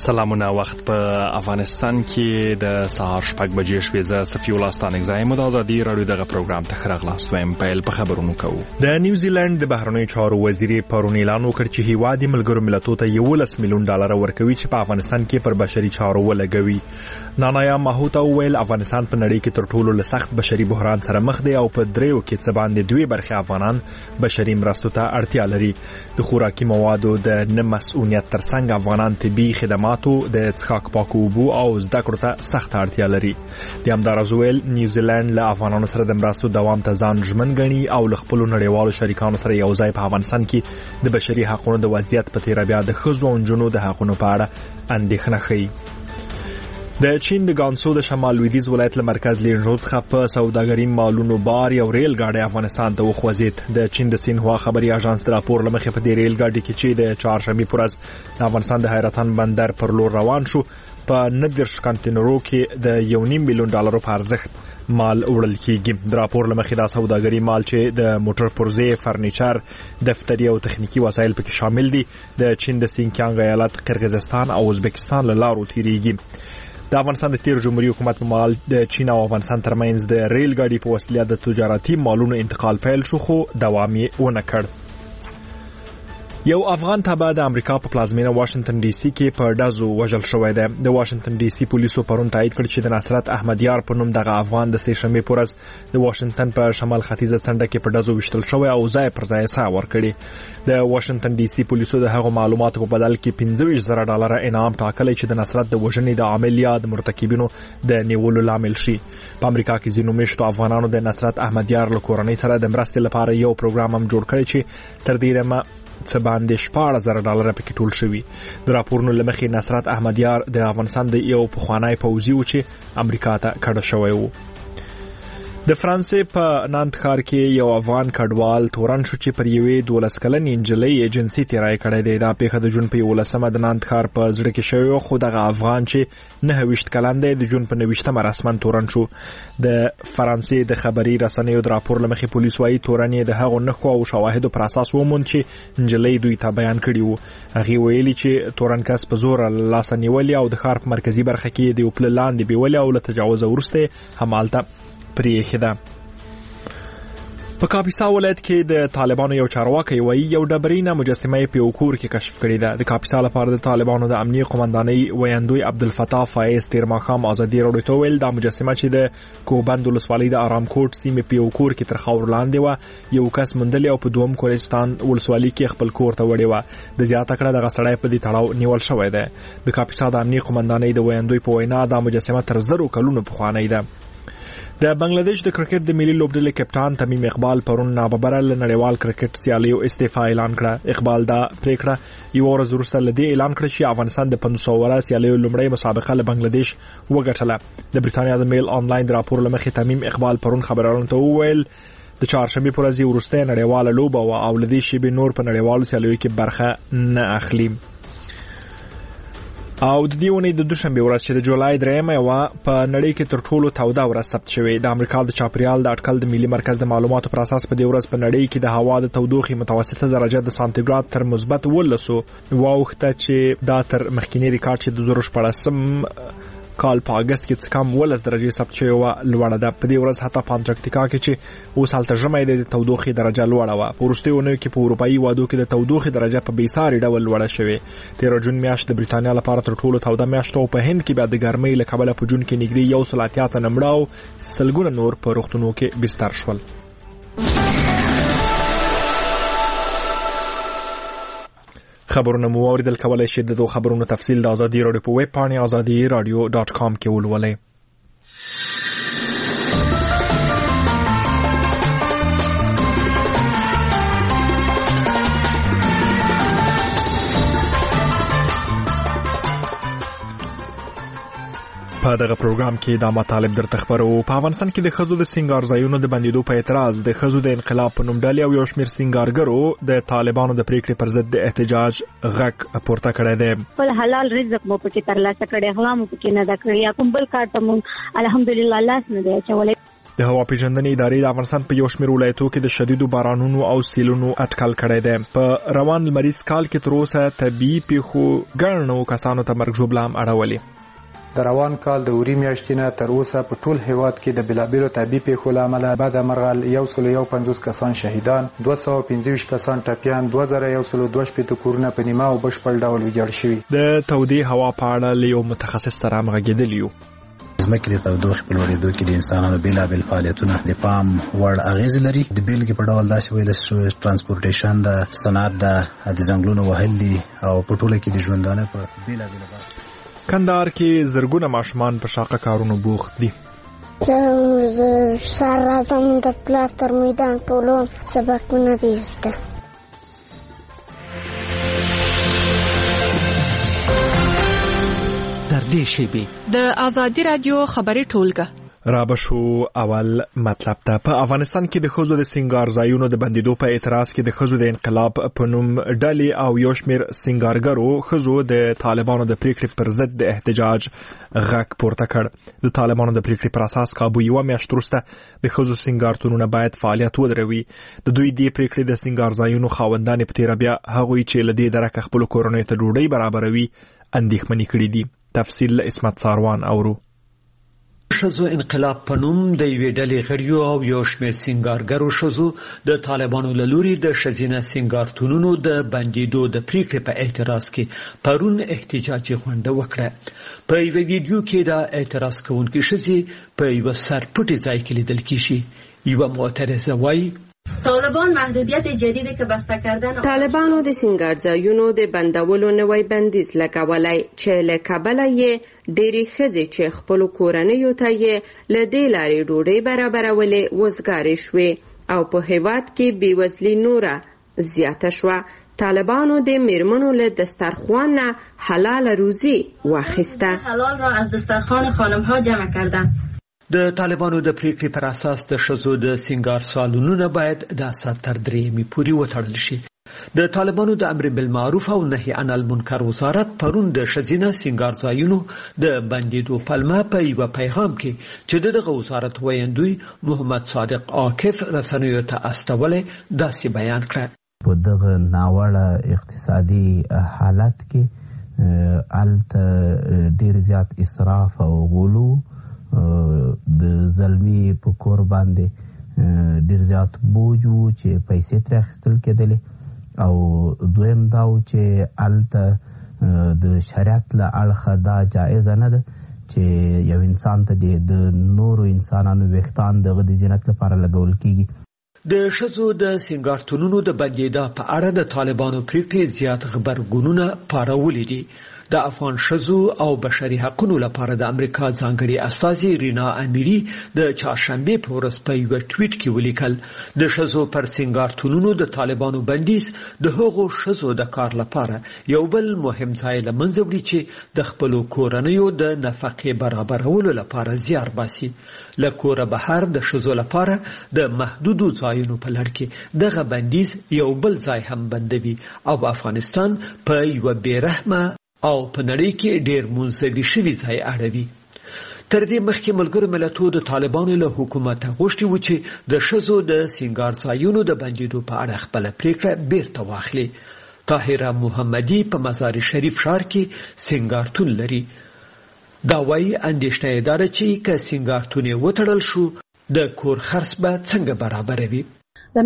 سلامونه. وخت په افغانستان کې د سهار 6 بجې شوې. زه صفي الله ستانګزایم د ازادي رادیو دغه پروګرام ته خراغلاس وایم. پیل په خبرونو کوو. د نیوزیلند د بهرنیو چارو وزیر پرون اعلان وکړ چې هیواد یې ملګرو ملتونو ته $11 میلیون ورکوي چې په افغانستان کې پر بشري چارو ولګوي. نانایا ماهوتا ویل افغانستان په نړۍ کې تر ټولو سخت بشري بحران سره مخ دی او په دریو کې څه باندې 2 برخې افغانان بشري مرستو ته اړتیا لري. د خوراکي موادو د نه مسؤلیت ترڅنګ افغانان طبي خدماتو د څښاک پاکو اوبو او زده کړو ته سخت اړتیا لري. د همدارس ویل نیوزیلند له افغانانو سره د مرستو دوام ته ځان ژمن ګڼي او له خپل نړیوالو شریکانو سره یو ځای په افغانستان کې د بشري حقوقو د وضعیت په تیر بیا د ښځو او نجونو د حقوقو په اړه اندېښنه ښيي. د چین د ګانسو د شمال لویدیځ ولایت له مرکز لینژو څخه په سوداګري مالونو بار یو ریل ګاډی افغانستان ته وخوځید. د چین د سینهوا خبري اژانس د راپور لمخې په دې ریل ګاډي کې چې د چهارشنبه پر ورځ د افغانستان د حیرتان بندر پر لور روان شو په 90 کانټینرو کې د $1.5 میلیون په ارزښت مال وړل کیږي. د راپور لمخې دا سوداګري مال چې د موټر پرزې، فرنیچر، دفتري او تخنیکی وسایل پکې شامل دي د چین د سینکیانګ ایالت، قرغیزستان او ازبکستان له لارو تیریږي. د افغانستان د تیر جمهوریت حکومت په مال د چین او افغانستان ترمنځ د ریل ګاډي په وسیله د تجارتي مالونو انتقال پیل شو خو دوام یې ونه کړ. یو افغان تبع د امریکا په پلازمینه واشنگټن ډي سي کې په ډزو وژل شوی دی. د واشنگټن ډي سي پولیسو پرون تایید کړ چې د نصرت احمدیار په نوم دغه افغان د سه شنبه پر ورځ د واشنگټن په شمال ختیځه څنډه کې په ډزو وشتل شوی او ځای پر ځای ساه ورکړي. د واشنگټن ډي سي پولیسو د هغو معلوماتو په بدل کې $25,000 انعام ټاکلی چې د نصرت د وژنې د عامل یا د مرتکبینو د نیولو لامل شي. په امریکا کې ځینو میشتو افغانانو د نصرت احمدیار له کورنۍ سره د مرستې لپاره یو پروګرام هم جوړ کړی چې تر دې څه باندې $14,000 پکې ټول شوي. د راپورونو لمخې نصرت احمدیار د افغانستان د یو پخوانی پوځي و چې امریکا ته کډه شوی و. د فرانسې په نانت ښار کې یو افغان کډوال تورن شو چې پر یوې 12 کلنې نجلۍ جنسي تیرای کړی دی. دا پیښه د جون په 11مه د نانت ښار په زړه کې شوی خو دغه افغان چې 29 کلن دی د جون په 29مه رسمن تورن شو. د فرانسې د خبري رسنیو د راپور لمخې پولیس وايي تورن یې د هغو نښو او شواهدو پر اساس وموند چې نجلۍ دوی ته بیان کړي وو. هغه ویلي چې تورن کس په زور لاس نیولې او د ښار په مرکزی برخه کې د خپل لاندې بیولې او له تجاوز ورسته همالته پریښه ده. په کاپیسا ولایت کې د طالبانو یو چارواکي وایي یو ډبرینه مجسمه په یو کور کې کشف کړې ده. د کاپیسا لپاره د طالبانو د امنیه قومندانۍ ویاندوی عبدالفتاح فایز تیر ماښام ازادي راډیو ته ویل دا مجسمه چې د کوبند ولسوالۍ د آرام کوټ سیمې په یو کور کې تر خاور لاندې و یو کس موندلې او په دوم کوهستان ولسوالۍ کې خپل کور ته وړې و. د زیاته کړه دغه سړی په دې تړاو نیول شوی دی. د کاپیسا د امنیه قومندانۍ د ویاندوی په وینا دا مجسمه تر 0 کلونو پخوانۍ ده. د بنگلاديش د کرکټ د ملي لوبډلې کپټان تمیم اقبال پرون ناببره له نړیوال کرکټ سیالیو استعفا اعلان کړه. اقبال دا پریکړه یو ورځ وروسته لدی اعلان کړ چې افغانستان د 500 ورځ سیالیو لومړی مسابقه له بنگلاديش وګټله. د بریټانیا د میل آنلاین راپور لمخې تمیم اقبال پرون خبرونو ته وویل د چهارشنبه پر ورځ وروسته نړیواله لوبه او لدی شی به نور په نړیوالو سیالیو کې برخه نه اخلي. او د دې ونې د دوشنبه ورځ چې د جولای 3 په نړۍ کې تر ټولو توده ورځ ثبت شوې. د امریکا د چاپریال د اټکل د ملي مرکز د معلوماتو پر اساس په دې ورځ په نړۍ کې د هوا د تودوخې متوسطه درجه د سانتیګراد تر مثبت 12 واوښته چې دا تر مخکینی ریکارډ چې د 2014 کال په اگست کې څه کم 12 درجه ثبت شوی و لوړه ده. په دې ورځ حتی په انټارکټیکا کې چې اوس هلته ژمی د تودوخې درجه لوړه و. په وروستیو اونیو کې په اروپایي وادو کې د تودوخې درجه په بیساري ډول لوړه شوې. 13 جون میاشت د بریټانیا لپاره تر ټولو توده میاشت او په هند کې بیا د ګرمۍ له کبله په جون کې نږدې 180 تنه مړه او سلګونه نور په روغتونونو کې بستر شول. خبرونه مو اوریدل کولای شئ د خبرونو تفصیل د ازادي راډیو په ویب پاڼه azadiradio.com کې ولولئ. په دغه پروګرام کې دا مطالب درته خبرو. په افغانستان کې د خزو د سنگار ځایونو د بندیدو په اعتراض د خزو د انقلاب په نوم ډلې او یو شمېر سنگارګرو د طالبانو د پریکړې پر ضد د احتجاج غږ پورته کړی دی. خپل حلال رزق مو پکې ترلاسه کړی، هغه مو پکې نه دا کړی، کوم بل کار ته مو الحمدلله لاس نه دی اچولی. د هوا پیژندنې ادارې د افغانستان په یو شمېر ولایتونو کې د شدیدو بارانونو او سیلونو اټکل کړی دی. په روان لمریز کال کې تر اوسه طبیعي پیښو ګڼو کسانو ته مرګ ژوبله هم اړولې. د روان کال د اوري میاشتې نه تر اوسه په ټول هیواد کې د بېلابېلو طبیعي پیښو له امله بد مرغه 150 کسان شهیدان، 225 کسان ټپیان، 2162 کورونه په نیمه او بشپړ ډول ویجاړ شوي. د تودې هوا په اړه له یو متخصص سره هم غږېدلي یو. ځمکې د تودوخې په لوړېدو کې د انسانانو بېلابېل فعالیتونه د پام وړ اغېزې لري. د بېلګې په ډول داسې ویلی شو ترانسپورټیشن د صنعت د ځنګلونو وهل دي او په ټوله کې د ژوندانه په بېلابېلو برخو. کندهار کې زرګونه ماشومان په شاقه کارونو بوخت دي. سر راځم د پلار تر میدان ټولو سبقونه دي زده. در دې شیبې د آزادي رادیو خبري ټولګه رابشو اول مطلب ته. په افغانستان کې د ښځو د سینګار ځایونو د بندیدو په اعتراض کې د ښځو د انقلاب په نوم ډلې او یو شمېر سینګارګرو ښځو د طالبانو د پریکړې پر ضد د احتجاج غږ پورته کړ. د طالبانو د پریکړې پر اساس کابو یوه میاشت وروسته د ښځو سینګارتونونه باید فعالیت ودروي. د دوی دې پریکړې د سینګار ځایونو خاوندانې په تیره بیا هغوی چې له دې درکه خپلو کورنیو ته ډوډۍ برابروي اندېښمنې کړي دي. تفصیل اسمت ساروان اورو. ښځو انقلاب په نوم د یوې ډلې غړیو او یو شمېر سینګارګرو ښځو د طالبانو له لوري د ښځینه سینګارتونونو د بندیدو د پریکړې په اعتراض کې پرون احتجاجي غونډه وکړه. په یوه ویډیو کې د اعتراض کوونکې ښځې په یوه سرپټي ځای کې لیدل کیږي. یوه معترضه وایي طالبان محدودیت جدیدی که بسته کردن طالبانو د سینګار ځایونو د بندولو نوی بندیز لګولای چې له کبله یې ډېری ښځې چې خپلو کورنیو ته یې له دې لارې ډوډۍ برابرولې وزګارې شوې او په هیواد کې بېوزلي نوره زیاته شوه. طالبانو د میرمنو له دسترخوان نه حلال روزی واخیسته. حلال را از دسترخوان خانم‌ها جمع کردند. د طالبانو د پریکړې پر اساس د ښځو د سینګار سالونونه باید د اسد تر درېیمې پورې وتړل شي. د طالبانو د امر بالمعروف او نهي عن المنکر وزارت پرون د ښځینه سینګار ځایونو د بندیدو پلمه په یوه پیغام کې چې دغه وزارت ویندوی محمد صادق عاکف رسنیو ته استولی داسې بیان کړه. په دغه ناوړه اقتصادي حالت کې هلته ډېر زیات اسراف او غلو د زلمی په کور باندې ډېر زیات بوج وو چې پیسې ترې اخیستل کېدلې او دویم دا و چې هلته د شریعت له اړخه دا جایزه نه ده چې یو انسان ته د نورو انسانانو ویښتان دغه د زینت لپاره لګول کېږي. د ښځو د سینګارتونونو د بندیدا په اړه د طالبانو پریکړې زیات غبرګونونه پارولي دي. د افغان ښځو او بشري حقوقو لپاره د امریکا ځانګړي استازي رینا امیری د چهارشنبه په ورځ په یو ټویټ کې ولیکل د ښځو پر سینګارتونونو د طالبانو بندیز د هغو ښځو د کار لپاره یو بل مهم ځای له منځه وړي چې د خپلو کورنیو د نفقې برابرولو لپاره زیار باسي. له کوره بهر د ښځو لپاره د محدودو ځایونو په لړ کې دغه بندیز یو بل ځای هم بندوي او افغانستان په یو بیرحمه او په نړۍ کې ډېر منزوي شوي ځای اړوي. تر دې مخکې ملګرو ملتونو د طالبانو له حکومته غوښتي و چې د ښځو د سینګار ځایونو د بندیدو په اړه خپله پریکړه بیرته واخلي. طاهره محمدي په مزار شریف ښار کې سینګارتون لري. دا وایي اندېښنه یې دا ده چې که سینګارتون یې وتړل شو د کور خرڅ به څنګه برابروي. په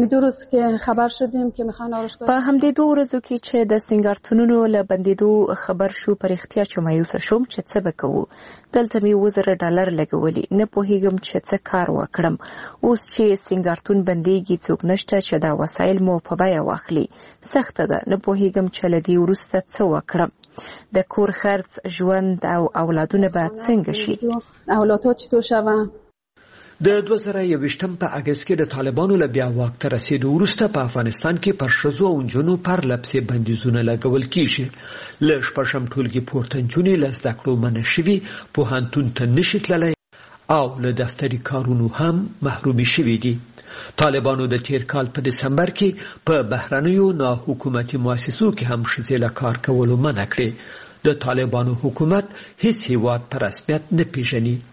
همدې 2 ورځو کې چې د سینګارتونونو له بندیدو خبر شو پر اختیار چې مایوسه شوم چې څه به کوو. دلته مې $1000 لګولي، نه پوهیږم چې څه کار وکړم. اوس چې سینګارتون بندیږي څوک نشته چې دا وسایل مو په بیه واخلي. سخته ده، نه پوهیږم چې له دې وروسته څه وکړم. د کور خرڅ، ژوند او اولادونه به څنګه شي. اولادها چطور شوند. د 2021 په اگست کې د طالبانو له بیا واک ته رسیدو وروسته په افغانستان کې پر ښځو او نجونو پرله پسې بندیزونه لګول کیږي. له شپږم ټولګي پورته نجونې له زده کړو منع شوي، پوهنتون ته نشي تللی او له دفتري کارونو هم محرومي شوي دي. طالبانو د تیر کال په دسمبر کې په بهرنیو ناحکومتي مؤسسو کې هم ښځې له کار کولو منع کړې. د طالبانو حکومت هیڅ هیواد په رسمیت نه پیژني.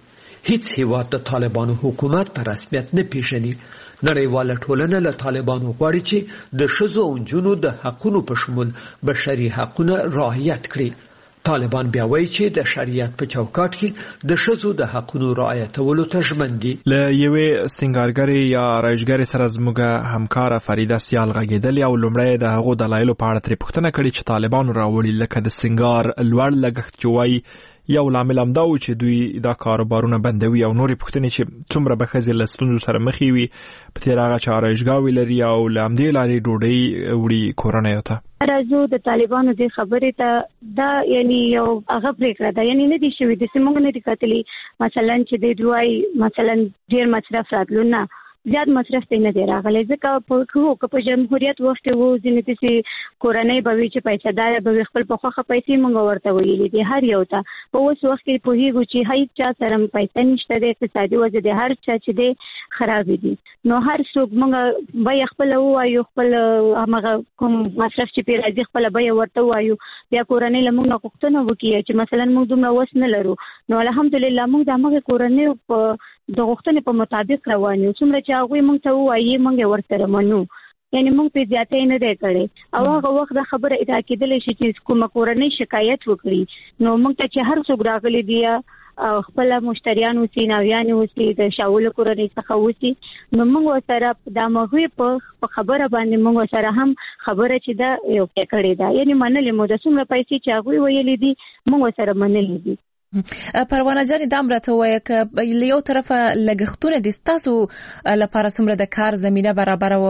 هیڅ هیواد د طالبانو حکومت په رسمیت نه پیژني. نړیواله ټولنه له طالبانو غواړي چې د ښځو او نجونو د حقونو په شمول بشري حقونه رعایت کړي. طالبان بیا وایي چې د شریعت په چوکاټ کې د ښځو د حقونو رعایتولو ته ژمن دي. له یوې سینګارګرې یا رایجګرې سره زموږ همکاره فریده سیال غږېدلې او لومړی د هغو دلایلو په اړه ترې پوښتنه کړې چې طالبانو راوړي، لکه د سینګار لوړ لګښت چې وایي یو لامل همدا و چې دوی دا کاروبارونه بندوي، او نورې پوښتنې چې څومره به ښځې له ستونزو سره مخې وي په تېر هغه چې آرایشګاوې لري او له همدې لارې ډوډۍ وړي کورنیو ته. راځو د طالبانو د خبرې ته دا یعنی یو هغه پریکړه ده، یعنی نه دي شوي د سیمونږ نه دي کتلي مثلا چې د دوی مثلا ډیر مصرف راتلو نه زیات مصرف ته نه دی راغلی، ځکه په جمهوریت وخت کې وو ځینې داسې کورنۍ به وي چې پیسه‌داره به وي، خپل په خوښه پیسې موږ ورته ویلې دي هر یو ته. په اوس وخت کې پوهېږو چې هیڅ چا سره پیسې نشته دی، اقتصادي وضع د هر چا چې دی خرابې دي. نو هر څوک موږ بیه خپله ووایو، خپل همغه کوم مصرف چې پرې راځي خپله بیه ورته ووایو، بیا کورنۍ له موږ نه غوښتنه وکړي چې مثلا موږ دومره وس نه لرو، نو الحمدلله موږ د همغې کورنیو په د غوښتنې په مطابق روان یو. څومره چې هغوی موږ ته ووایي موږ یې ورسره منو، یعنی موږ پرې زیاتی نه دی کړی. او هغه وخت دا خبره ادعا کېدلی شي چې کومه کورنۍ شکایت وکړي، نو موږ ته چې هر څوک راغلی دی خپل مشتریان اوسي، ناویان اوسي، د شاولو کورنۍ څخه اوسي، نو موږ ورسره د هغوی په خبره باندې موږ ورسره هم خبره چې دا یو کړې ده، یعنی منلې مو د څومره پیسې چې هغوی ویلې دي موږ ورسره منلې دي. پروانه جانې دا مرته وایي که له یو طرفه لګښتونه دي ستاسو لپاره څومره د کار زمینه برابر او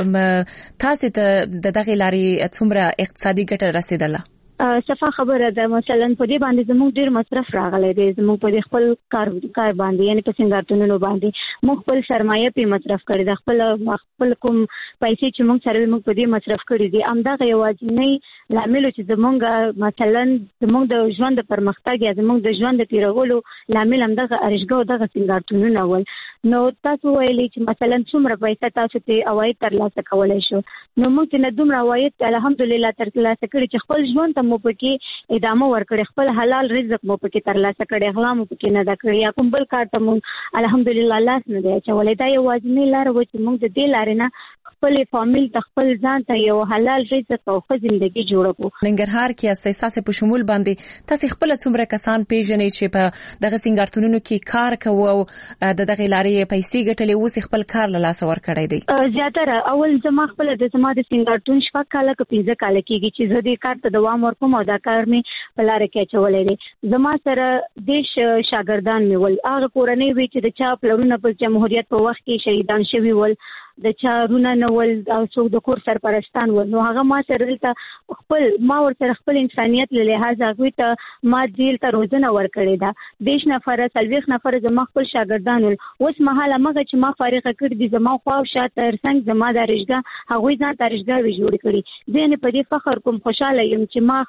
تاسو ته د دغې لارې څومره اقتصادي ګټه رسیدله؟ صفه خبره ده، مثلا په دې باندې زموږ ډیر مصرف راغلی دی، زموږ په خپل کار باندې یعنی په سنگارتونونو باندې موږ خپل سرمایه په مصرف کړی ده، خپل کوم پیسې چې موږ سره موږ په دې مصرف کړی دي. همدغه یوازینی لامل چې زموږ مثلا زموږ د ژوند د پرمختګ یا زموږ د ژوند د تیرولو لامل همدغه ارشګو دغه سنگارتونونه ول. نو تاسو ویلي چې مثلا څومره پیسې تاسو ته عواید ترلاسه کولای شو، نو موږ نه دومره عواید الحمدلله ترلاسه کړی چې خپل ژوند ته مو پکې ادامه ورکړي، خپل حلال رزق مو پکې ترلاسه کړي، غلا مو پکې نه دا کړی، یا کوم بل کار ته مو الحمدلله لاس نه دی اچولی. دا یوازینۍ لار و چې موږ د دې لارې نه خپل فامیل ته خپل ځان ته یو حلال رزق او ښه ژوندګي جوړ کړو. ننګرهار کې اساسي په شمول باندې تاسو خپل څومره کسان پیژنئ چې په دغه سنگارتونونو کې کار کوي او د دغه لارې پیسې ګټلې اوس خپل کار له لاسه ورکړی دی؟ زیاتره اول زما خپل د سنگارتون شپږ کاله که 15 کاله کېږي چې زه دې کار ته دوام ورکوم او دا کار مې په لاره کې اچولی دی. زما سره دیش شاګردان مې ول، هغه کورنۍ وي چې د چا پلرونه په جمهوریت په وخت کې شهیدان شوي ول، د چا رونه نه ول او څوک د کور سرپرستان ول، نو هغه ما سره دلته ما ورسره خپل انسانیت له لحاظ هغوی ته ما جیل ته روزنه ورکړې ده. 20 نفره 40 نفره زما خپل شاګردان ول. اوس مهاله مغه چې ما فارغه کړي دي زما خوا او شا ترڅنګ زما د رشګاه هغوی ځان ته رشګاوې جوړې کړي. زه نه په دې فخر کوم، خوشاله یم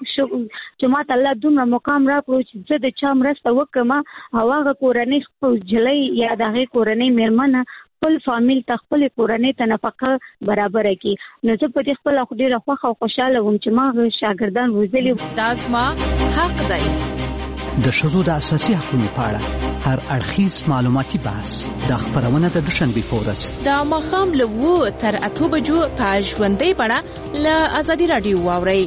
چې ما ته الله دومره مقام راکړو چې زه د چا مرسته وکړم او هغه کورنۍ خپل جلی یا د هغې کورنۍ میرمنه خپل فامیل ته خپل کورنۍ ته نفقه برابر کړي. نو زه په دې خپل ډېره خوښه او خوشاله وم چې ما شاګردان روزلي. دا زما حق دی. د ښځو د اساسي حقوقو په اړه هر اړخیز معلوماتي بحث د خبرونه د دوشنبه په ورځ د ماښام له 2 تر 8 بجو په ژوندۍ بڼه له ازادي رادیو واورئ.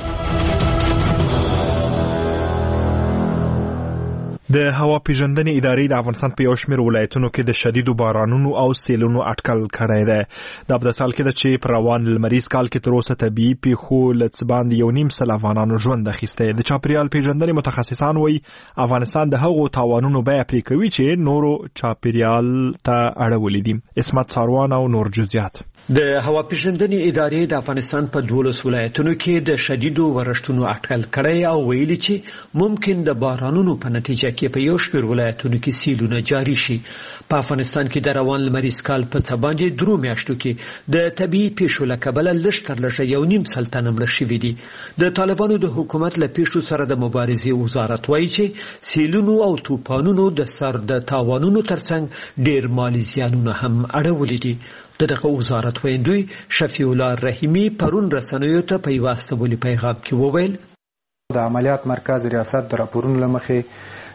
د هوا پیژندنې ادارې د افغانستان په یو شمېر ولایتونو کې د شدیدو بارانونو او سیلونو اټکل کړی دی. دا په داسې حال کې ده چې په روان لمریز کال کې تر اوسه طبیعي پیښو له څه باندې 1.5 سل افغانانو ژوند اخیستی. د چاپیریال پیژندنې متخصصان وایي افغانستان د هغو تاوانونو بیه پرې کوي چې نورو چاپیریال ته اړولي دي. اسمت ساروان او نور جزئیات. د هوا پیژندنې ادارې د افغانستان په 12 ولایتونو کې د شدیدو ورښتونو اټکل کړی او ویلي چې ممکن د بارانونو په نتیجه کې په یو شمېر ولایتونو کې سیلونه جاري شي. په افغانستان کې د روان لمریز کال په څه باندې 3 میاشتو کې د طبیعي پیښو له کبله لږ تر لږه 1.5 سل تنه مړه شوي دي. د طالبانو د حکومت له پیښو سره د مبارزې وزارت وایي چې سیلونو او طوفانونو د سر د تاوانونو ترڅنګ ډېر مالي زیانونه هم اړولي دي. دغه وزارت ویندوی شفیع الله رحیمی پرون رسنیو ته په یو استولی پیغام کې وویل د عملیات مرکز ریاست د راپورونو لمخې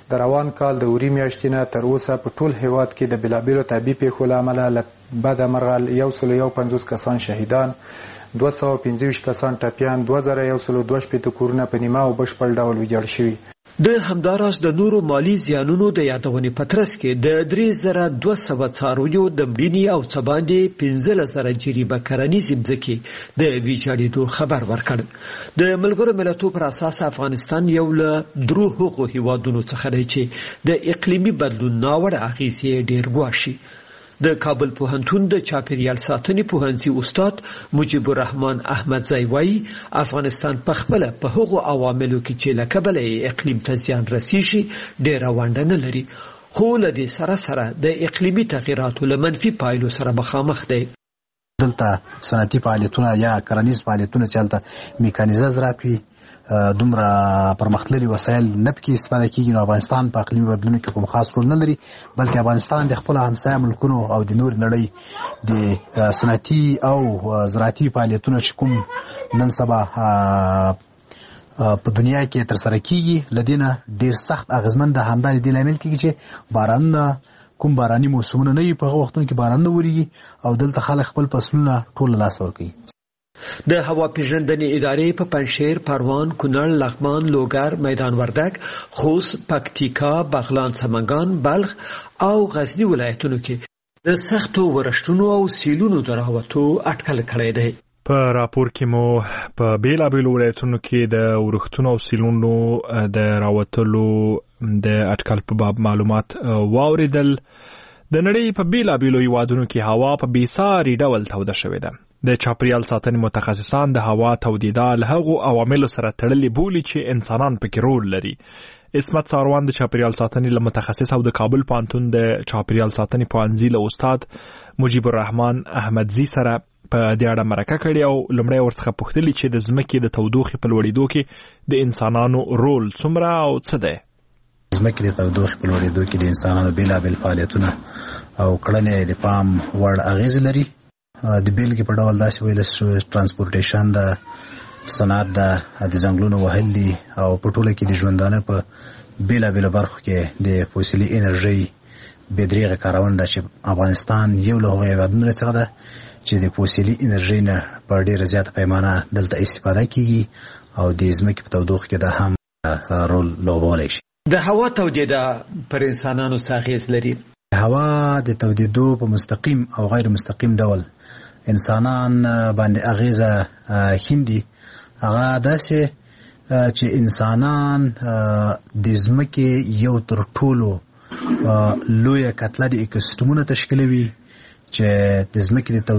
د روان کال د اوري میاشتې نه تر اوسه په ټول هیواد کې د بېلابېلو طبي پیښو له امله له بده مرغه 151 کسان شهیدان، 225 کسان ټپیان، 2112 کورونه په نیمه او بشپړ ډول ویجاړ شوي. د همداراز د نورو مالی زیانونو د یادونې په ترڅ کې د 3200 څارویو د مړینې او څه باندې 15000 جریبه کرنیزې مځکې د ویجاړېدو خبر ورکړ. د ملګرو ملتونو پر اساس افغانستان یو له درو هغو هیوادونو څخه دی چې د اقلیمي بدلون ناوړه اغیزې ډېر ګواښي. د کابل پوهنتون د چاپیریال ساتنې پوهنځي استاد مجيب الرحمن احمدزی وایي افغانستان په خپل په هغو عواملو کې چې له کبله اقلیم ته زیان رسیږي ډېره ونډه نه لري، خو له دې سره سره د اقلیمي تغیراتو له منفي پایلو سره مخامخ دی. دلته صنعتي فعالیتونه یا کرنیز فعالیتونه چې هلته میکانیزه زراعت وي دومره پرمختللي وسایل نه پکې استفاده کیږي، نو افغانستان په اقلیمي بدلون کې کوم خاص رول نه لري، بلکې افغانستان د خپل همسایه ملکونو او د نور نړۍ د صنعتي او زراعتي فعالیتونو چې کوم نن سبا په دنیا کې ترسره کیږي لدینه ډیر سخت اغیزمن د همداري د لامل کیږي چې باران کوم باراني موسمونه نه وي، په هغه وختونو کې باران نه وريږي او دلته خلک خپل فصلونه ټول لاس ورکوي. د هوا پیژندنې ادارې په پنجشیر، پروان، کونړ، لغمان، لوګر، میدان وردګ، خوست، پکتیکا، بغلان، سمنګان، بلخ او غزنی ولایتونو کې د سختو ورښتونو او سیلونو د راوتو اټکل کړی دی. په راپور کې مو په بیلابیلو ولایتونو کې د ورښتونو او سیلونو د راوتلو د اټکل په باب معلومات واوریدل. د نړۍ په بیلابیلو هیوادونو کې هوا په بېساري ډول توده شوې ده. د چاپیریال ساتنې متخصصان د هوا تودیدا له هغو عواملو سره تړلې بولي چې انسانان پکې رول لري. اسمت ساروان د چاپیریال ساتنې له متخصص او د کابل پوهنتون د چاپیریال ساتنې پوهنځي له استاد مجيب الرحمن احمدزی سره په دې اړه مرکه کړې او لومړی ورڅخه پوښتلي چې د ځمکې د تودوخې په لوړېدو کې د انسانانو رول څومره او څه دی. ځمکې د تودوخې په لوړېدو کې د انسانانو بېلابېل فعالیتونه او کړنې د پام وړ اغېزې لري. د بیلګې په ډول داسې ویل شو ټرانسپورټیشن د صنعت د ځنګلونو وهل دي او په ټوله کې د ژوندانه په بیلابېلو برخو کې د فوسیلي انرژۍ بېدریغه کارونه ده چې افغانستان یو له هغو هېوادونو څخه ده چې د فوسیلي انرژۍ نه په ډېره زیاته پیمانه دلته استفاده کیږي او د ځمکې په تودوخه کې دا هم رول لوبولی شي. د هوا تودیدا پر انسانانو څه اغېز لري؟ هوا د تودیدو په مستقیم او غیر مستقیم ډول انسانان باندې اغیزه خیندي. هغه داسې چې انسانان د ځمکې یو تر ټولو لویه کتله د اکوسیستمونه تشکیلوي چې د ځمکې د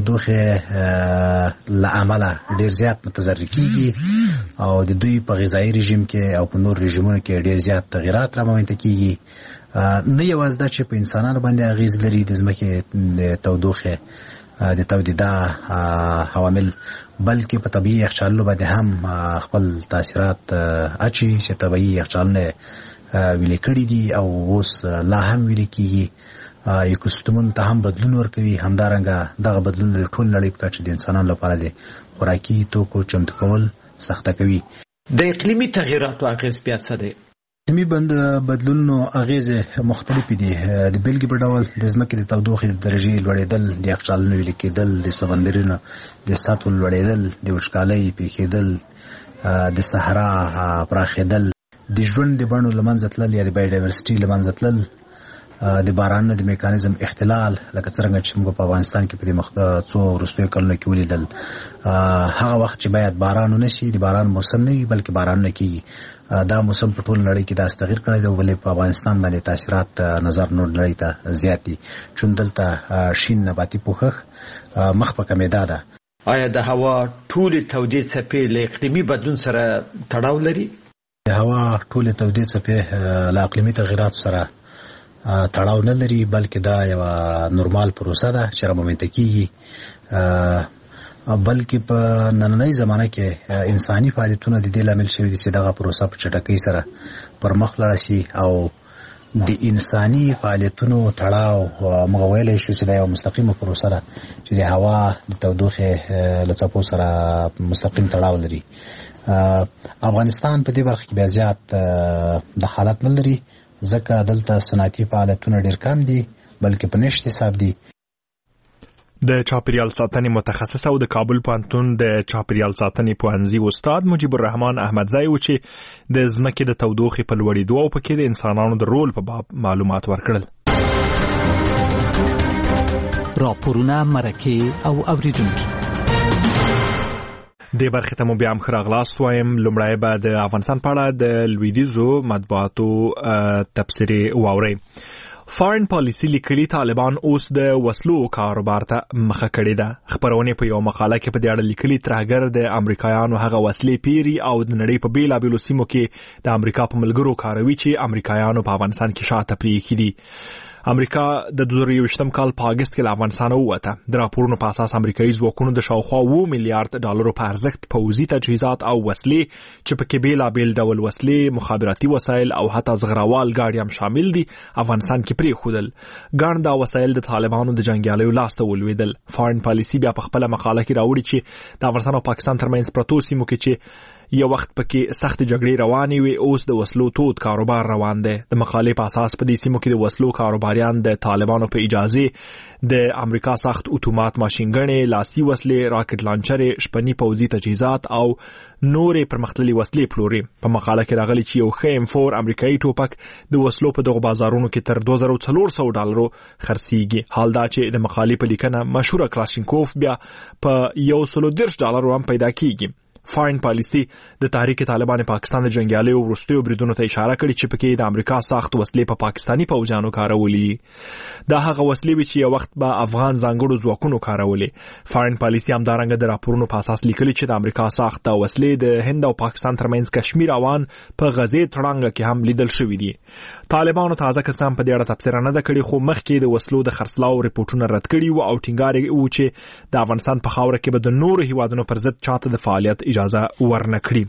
تودوخې له امله ډیر زیات متضرر کیږي او د دوی په غذایي رژیم کې او په نور رژیمونو کې ډیر زیات تغیرات رامنځته کیږي. نه یوازې دا چې په انسانانو باندې اغیز لري د ځمکې د تودوخې د تودیدا عوامل، بلکې په طبیعي یخچالونو باندې هم خپل تاثیرات اچي چې طبیعي یخچالونه ویلې کړي دي او اوس لا هم ویلې کیږي. اکوسیستمونو ته هم بدلون ورکوي. همدارنګه دغه بدلون د ټول نړۍ په کچه د انسانانو لپاره د خوراکي توکو چمتو کول سخته کوي. د اقلیمي تغیراتو اغیز بیا څه دی؟ اقلیمي بدلونونو اغیزې مختلفې دي. د بیلګې په ډول د ځمکې د تودوخې د درجې لوړېدل، د یخچالونو ویلې کېدل، د سمندرونو د سطحو لوړېدل، د وچکالۍ پیښېدل، د صحرا پراخېدل، د ژوند د بڼو له منځه تلل یا د بایوډایورسټي له منځه تلل، د بارانونو د میکانیزم اختلال، لکه څرنګه چې موږ په افغانستان کې په دې څو وروستیو کلونو کې ولیدل. هغه وخت چې باید باران ونه شي، د باران موسم نه وي بلکې بارانونه کېږي. دا موسم په ټول نړۍ کې داسې تغیر کړی دی، ولې په افغانستان باندې تاثیرات نظر نور نړۍ ته زیات دي، چون دلته شین نباتي پوښښ مخ په کمېدا ده. آیا د هوا ټولې تودې څپې له اقلیمي بدلون سره تړاو لري؟ د هوا ټولې تودې څپې له اقلیمي تغیراتو سره تړاو نه لري، بلکې دا یو نورمال پروسه ده چې رامنځته کیږي. بلکې په نننۍ زمانه کې انساني فعالیتونه د دې لامل شوي دي چې دغه پروسه په چټکۍ سره پر مخ لاړه شي او د انساني فعالیتونو تړاو موږ ویلی شو چې دا یو مستقیمه پروسه ده چې د هوا د تودوخې له څپو سره مستقیم تړاو لري. افغانستان په دې برخه کې بیا زیات د حالت نه لري، ځکه دلته صنعتي فعالیتونه ډېر کم دي بلکې په نشت حساب دي. د چاپیریال ساتنې متخصص او د کابل پوهنتون د چاپیریال ساتنې پوهنځي استاد مجيب الرحمن احمدزی و چې د ځمکې د تودوخې په لوړېدو او پکې د انسانانو د رول په باب معلومات ورکړل. راپورونه، مرکې او اوریدونکي د برخې ته مو بیا هم ښه راغلاست وایم. لومړی به د افغانستان په اړه د لویدیځو مطبوعاتو تبصرې واورئ. فارن پالیسي لیکلي طالبان اوس د وسلو کاروبار ته مخه کړې ده. خبرونه په یو مقاله کې په دې اړه لیکلي ترهګر د امریکایانو هغه وسلې پیري او د نړۍ په بیلابیلو سیمو کې د امریکا په ملګرو کاروي چې امریکایانو په افغانستان کې شاته پرېښي دي. امریکا د 2021 کال په اگست کې له افغانستان ووته. د راپورونو په اساس امریکایي ځواکونو د شاوخوا 2 میلیارډ ډالرو په ارزښت پوځي تجهیزات او وسلې چې پکې بیلابیل ډول وسلې، مخابراتي وسایل او حتی زغراوال ګاډي هم شامل دي افغانستان کې پرېښودل. ګڼ دا وسایل د طالبانو د جنګیالیو لاسته ولوېدل. فارن پالیسي بیا په خپله مقاله کې راوړي چې د افغانستان او پاکستان ترمنځ پرتو سیمو کې چې یو وخت پکې سخت جګړې روانې وي، اوس د وسلو تود کاروبار روان دی. د مقالې په اساس په دې سیمو کې د وسلو کاروباریان د طالبانو په اجازه د امریکا سخت اتومات ماشینګنې، لاسي وسلې، راکټ لانچرې، شپني پوځي تجهیزات او نورې پرمختللي وسلې پلوري. په مقاله کې راغلي چې یو ښه M4 امریکایي ټوپک د وسلو په دغو بازارونو کې تر $2400 خرڅیږي. حال دا چې د مقالې په لیکنه مشهوره کلاشینکوف بیا په $130 هم پیدا کیږي. فارن پالیسي د تحریک طالبان پاکستان د جنګیالیو وروستیو بریدونو ته اشاره کړې چې پکې د امریکا سخت وسلې په پاکستاني پوځیانو کارولي. دا هغه وسلې وي چې یو وخت به افغان ځانګړو ځواکونو کارولي. فارن پالیسي همدارنګه د راپورونو په اساس لیکلي چې د امریکا سخت وسلې د هند او پاکستان ترمنځ کشمیر اوان په غزې تړانګه کې هم لیدل شوي دي. طالبانو تازه کسان په دې اړه تبصره نه ده کړې، خو مخکې د وسلو د خرڅلاو ریپورتونه رد کړي وو او ټینګار یې و چې د افغانستان په خاوره کې به د نورو هیوادونو پر ضد چاته د فعالیت اجازه ورنکړي.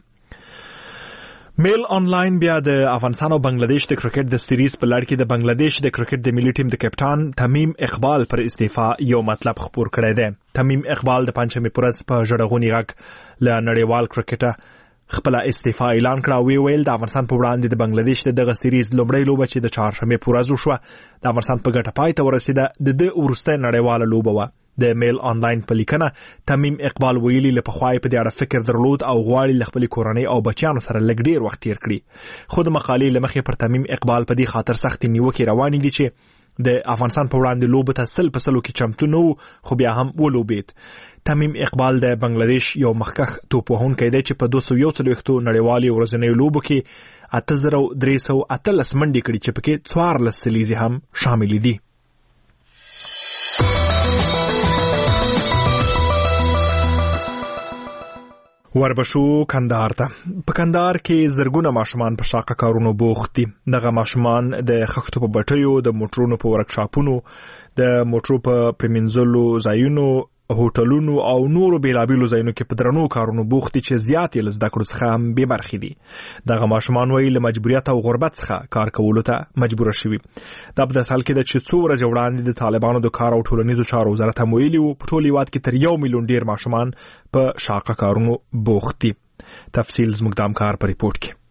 میل آنلاین بیا د افغانستان او بنگلاديش د کرکټ د سیریز په لړ کې د بنگلاديش د کرکټ د ملي ټیم د کپټان تمیم اقبال پر استعفا یو مطلب خبر کړی دی. تمیم اقبال د پنځمې پورز په ژړغونی غږ له نړیوال کرکټه خپل استعفا اعلان کړ او ویل د افغانستان په وړاندې د بنگلاديش دغه سیریز لومړی لوبه چې د چهارشنبه پورز وشوه د افغانستان په ګټه پای ته ورسېده د ورسته نړیواله لوبه و. د میل آنلاین په لیکنه تمیم اقبال ویلي له پخوای په دې اړه فکر درلود او غواړي له خپل کورنۍ او بچیانو سره لږ ډیر وخت تیر کړي. خو د مقالې لمخې پر تمیم اقبال په دې خاطر سخت نیوکې روانې دي چې د افغانستان په وړاندې لوبه ته 100% کې چمتو نه خو بیا هم ولوبید. تمیم اقبال د بنگلاديش یو مخکخ توپوهونکی دی چې په 241 نړیوالې ورځنیو لوبو کې 8318 منډې کړي چې پکې 14 سلیزې هم شامل دي. وربشو کندهار ته. په کندهار کې زرګونه ماشومان په شاقه کارونو بوخت دي. دغه ماشومان د خښتو په بټیو، د موټرونو په ورکشاپونو، د موټرو په پرمنځلو ځایونو، هوټلونو او نورو بیلابیلو ځایونو کې په درنو کارونو بوخت دي چې زیات یې له زده کړو څخه هم بې برخې دي. دغه ماشومان وایي له مجبوریت او غربت څخه کار کولو ته مجبوره شوي. دا په داسې حال کې ده چې څو ورځې وړاندې د طالبانو د کار او ټولنیزو چارو وزارت هم ویلي وو په ټول هېواد کې تر 1 میلیون ډیر ماشومان په شاقه کارونو بوخت دي. تفصیل زموږ د همکار په ریپورت کې.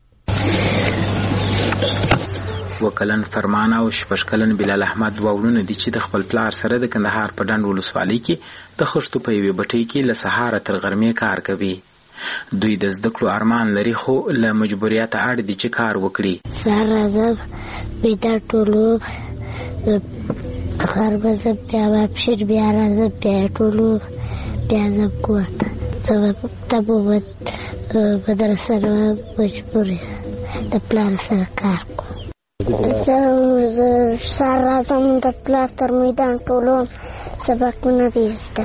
وکلن فرمان او شپږکلن بلال احمد واورونه دي چې د خپل پلار سره د کندهار په ډنډ ولسوالۍ کې د خښتو په یوې بټۍ کې له سهاره تر غرمې کار کوي. دوی د زده کړو ارمان لري خو له مجبوریت اړ دي چې کار وکړي. سهار راځم بیدار ټولو غرمه زه بیا واپسیر بیا راځم بیا ټولو بیا زم کور ته تبو مدرسه نه مجبور د پلار سره کار کوم. سهار راځم د پلار تر میدان ټولو سبقونه دي زده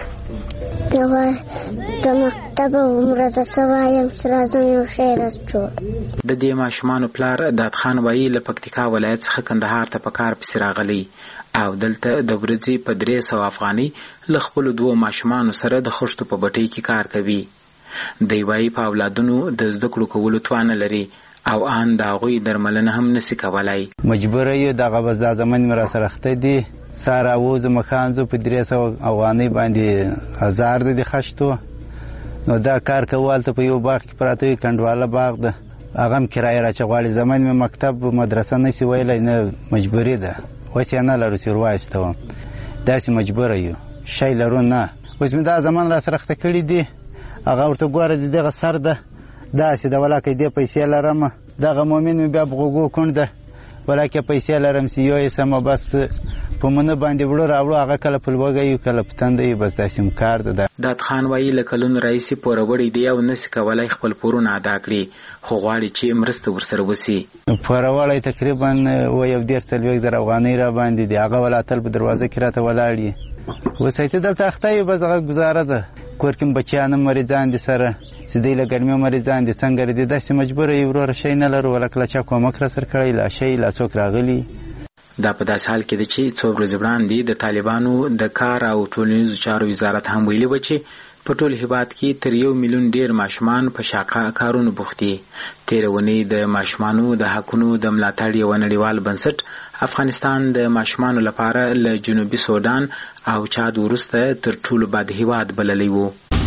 د مکتب عمره د سوایم چې راځم یو شعر جوړ. د دې ماشومانو پلار داد خان وایي له پکتیکا ولایت څخه کندهار ته په کار پسې راغلی او دلته د ورځې په 300 افغانۍ له خپلو 2 ماشومانو سره د خښتو په بټۍ کې کار کوي. دی وایي په اولادونو د زده کړو کولو توان لري او ان دا غوی درملنه هم نسی کولای. مجبور یو دغه بس د زمن مرا سره خته دي ساره ووز مخانزو په 300 افغانۍ باندې 1000 د خښتو. نو دا کار کول ته په یو باغ کې پراته کندواله باغ ده هغه هم کرایه را چې غواړي. زمان مې مکتب مدرسه نشي ویلی، نه مجبوري ده. اوس یې نه لرو چې وروایستوم، داسې مجبوره یو، شی لرو نه. اوس مې دا زمان را سره خته کړي دي، هغه ورته ګوره د دغه سر ده داسې ده، ولاکه دې پیسې لرم، دغه مؤمن مې بیا بغوګو کونډ ده، ولاکه پیسې لرم چې یو یې سمه بس په مونه باندې وړو راوړو، هغه کله په لوږه یو کله په تنده یو، بس داسې کار ده. داد خان وایي له کلونو راهیسې پوروړی دی او نسي کولی خپل پورونه ادا کړي، خو غواړي چې مرسته ورسره وسي. پوروړی تقریبا 1.4 افغانۍ را باندې دی، هغه ولا تل په دروازه کې راته ولاړ یي. اوس ته دلته اخته یو، بس هغه ګزاره ده. کور کې بچیان مریضان دي سره چې دی له ګرمۍ مریضان دي، څنګه دي داسې مجبوره یو. وروره شی نه لرو، ولا کله چا کومک را سره کړی، لا شی لا څوک راغلي. دا په داسې حال کې ده چې څو ورځې وړاندې د طالبانو د کار او ټولنیزو چارو وزارت هم ویلي و چې په ټول هیواد کې تر 1 میلیون ډیر ماشومان په شاقه کارونو بوخت دي. تېره اونۍ د ماشومانو د حقونو د ملاتړ یو نړیوال بنسټ افغانستان د ماشومانو لپاره له جنوبي سودان او چاد وروسته تر ټولو بد هیواد بللی و.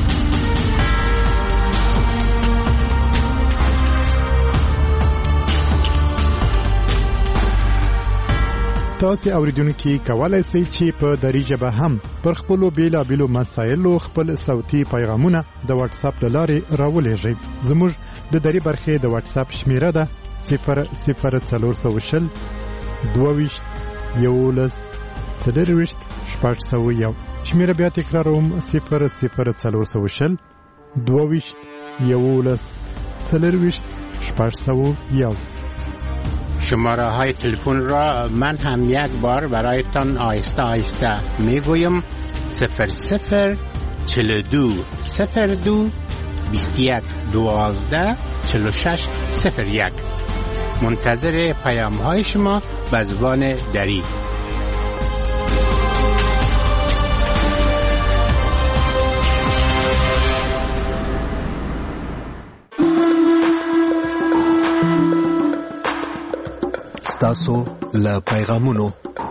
تاسو اوریدونکو کولای شئ چې په دری ژبه هم پر خپل بیلابیلو مسایلو خپل صوتي پیغامونه د واتس اپ لارې راولېږئ. زموږ د دری برخې د واتس اپ شمیره ده 00420 22 11 40 601. شمیره بیا تکراروم 00420 22 11 40 601. شماره های تلفن را من هم یک بار برایتان آهسته آهسته میگویم 00 42 02 21 12 46 01. منتظر پیام های شما به زبان دری. تاسو له پیغامونو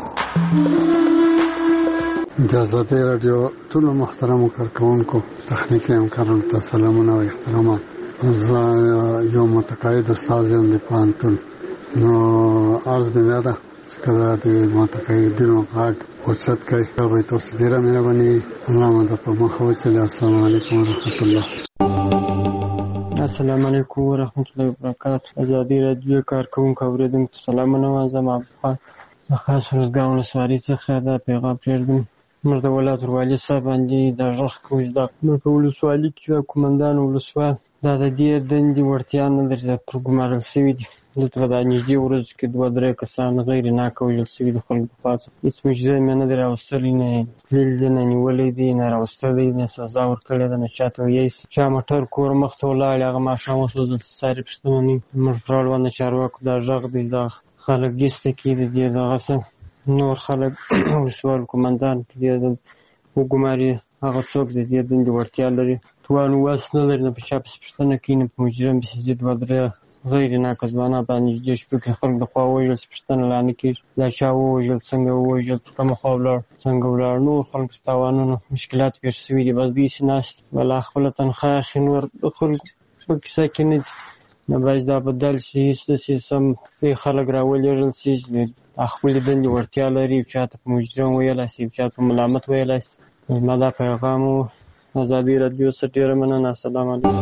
د آزادۍ رادیو ټول محترم کارکونکو تخنیکي همکارانو ته سلامونه او احترامات. زه یو متقاعد استاد یم د پوهنتون. نو عرض مې ده چې کله د متقاعدینو حق اوچت کوي به تاسو ډیره مهرباني الله مو په مخ وچلې. السلام علیکم ورحمت الله. السلام علیکم ورحمت الله وبرکاته. آزادۍ رادیو کارکونکو اوریدونکو سلامونه وایم. زه خاص روزګان ولسوالۍ څخه دا پیغام پرېږدم. موږ د ولایت والي صاحب باندې دا غږ کوو چې موږ په ولسوالۍ کې د قومندان ولسوال دا د دې دندې وړتیا نه لري، دا پروګرامر شوي دي. دلته په دا نږدې ورځو کې 2-3 کسان غیر ناکه وژل شوي د خلکو په خوا هېڅ مجرم یې نه دی راوستلی، نه تللی دی، نه نیولی دی، نه راوستلی، نه سزا ورکړې ده، نه چا ته ویی شي. چا موټر کور مخ ته ولاړې هغه ماښام وسوځل شي، ساري پوښتنه نه وي. موږ په اړوند د چارواکو دا غږ دی، دا خلک ګیسته کې د دې دغسې نور خلک ولسوال قومندان په دې وګماري هغه څوک د دې دندې وړتیا لري، توان واس نه لري، نه په چا پسې پوښتنه کوي، نه په مجرم پسې ځي. 2-3 غیر ناکه ځوانان باندې نږدې شپو کې خلک د خوا ووژل شي، پوښتنه لا نه کېږي دا چا ووژل، څنګه ووژل، په کومه خوا ولاړ، څنګه ولاړ. نور خلکو ته تاوانونه مشکلات پېښ شوي دي. بس دوی چې ناست ولا خپله تنخواه اخلي، نور د خلکو په کیسه کې نه دي. نو باید دا بدل شي، هېڅ داسې سم خلک راولېږل شي چې خپلې دندې وړتیا لري، چا ته په مجرم ویلی شي، چا ته ملامت ویلی شي. زما دا پیغام و. آزادۍ رادیو څخه ډېره مننه. السلام علیکم.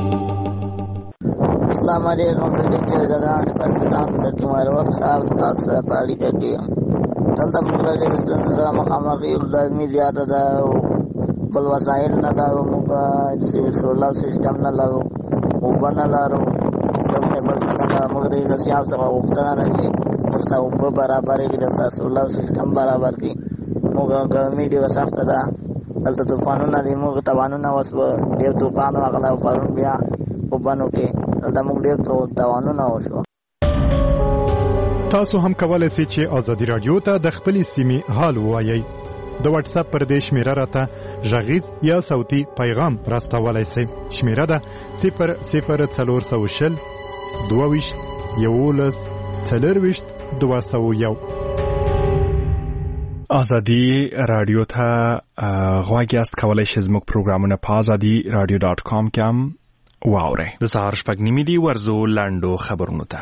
السلام علیکم. زدان پاکستان ته کومه وخت خراب تاسو سره په اړیکه کې یم. دلته موږ له ډېرې ستونزو سره مخامخ یو. ګرمي زیاته ده او بل وسایل نه لرو، موږ سولر سیسټم نه لرو، اوبه نه لرو، موږ د یونیسیف څخه غوښتنه ده چې موږ ته اوبه برابرې کړي، درته سولر سیسټم برابر کړي. موږ ګرمي ډېره سخته ده، دلته طوفانونه دي، موږ تاوانونه وشوه، ډېر طوفان راغلی او پرون بیا په بنو کې دلته موږ ډېر تاوانونه وشوه. تاسو هم کولای شئ چې آزادۍ رادیو ته د خپلې سیمې حال ووایئ. د واتس اپ پر دې شمیره راته غږیز یا صوتي پیغام راستولای شئ. شمیره ده 00420 22 11 40 201. آزادی رادیو ته غواړئ کولای شئ زموږ پروګرامونه په azadi.radio.com کې هم واورئ. د سهار 6:30 ورزو لاندو خبرونو ته.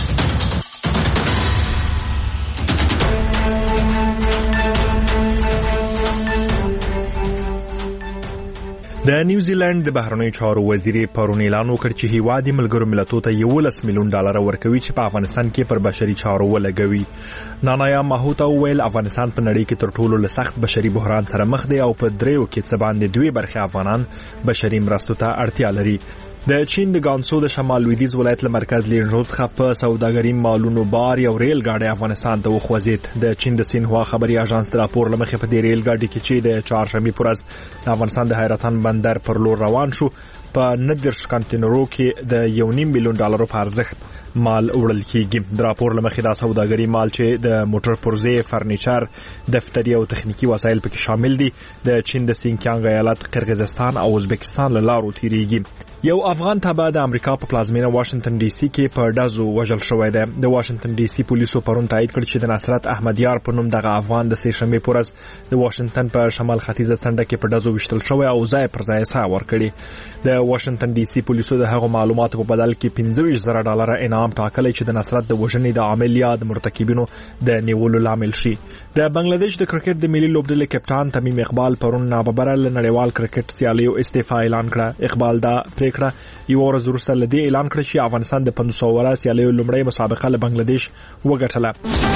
د نیوزیلند د بهرنیو چارو وزیر پرون اعلان وکړ چې هیواد یې ملګرو ملتونو ته $11 میلیون ورکوي چې په افغانستان کې پر بشري چارو ولګوي. نانایا ماهوتا ویل افغانستان په نړۍ کې تر ټولو سخت بشري بحران سره مخ دی او په دریو کې څه باندې 2 برخه افغانان بشري مرستو ته اړتیا لري. د چین د ګانسو د شمال لویدیځ ولایت له مرکز لینژو څخه په سوداګري مالونو بار یو ریل ګاډي افغانستان ته وخوځید. د چین د سینهوا خبري اژانس د راپور لمخې په دې ریل ګاډي کې چې د چهارشنبه پر ورځ د افغانستان د حیرتان بندر پر لور روان شو په 90 کنټینرو کې د $1.5 میلیون په ارزښت مال وړل کیږي. د راپور لمخې دا سوداګري مال چې د موټر پرزې، فرنیچر، دفتري او تخنیکی وسایل پکې شامل دي د چین د سینکیانګ ایالت، قرغیزستان او ازبکستان له لارو تیریږي. یو افغان تبع د امریکا په پلازمینه واشنگټن ډي سي کې په ډزو وژل شوی دی. د واشنگټن ډي سي پولیسو پرون تایید کړ چې د نصرت احمد یار په نوم دغه افغان د سهشنبه پر ورځ د واشنگټن په شمال ختیځه څنډه کې په ډزو وشتل شوی او ځای پر ځای سا ورکړي. د واشنگټن ډي سي پولیسو د هغو معلوماتو په بدل کې $25,000 انعام ټاکلی چې د نصرت د وژنې د عامل یا د مرتکبینو د نیولو لامل شي. د بنگلاديش د کرکټ د ملي لوبډلې کپټان تمیم اقبال پرون ناببره له نړیوال کرکټ سیالیو استعفا اعلان کړه. اقبال دا پریکړه یو ورځ وروسته له دې اعلان کړ چې افغانستان د 500 ورځې سیالیو لومړی مسابقه له بنگلاديش وګټله.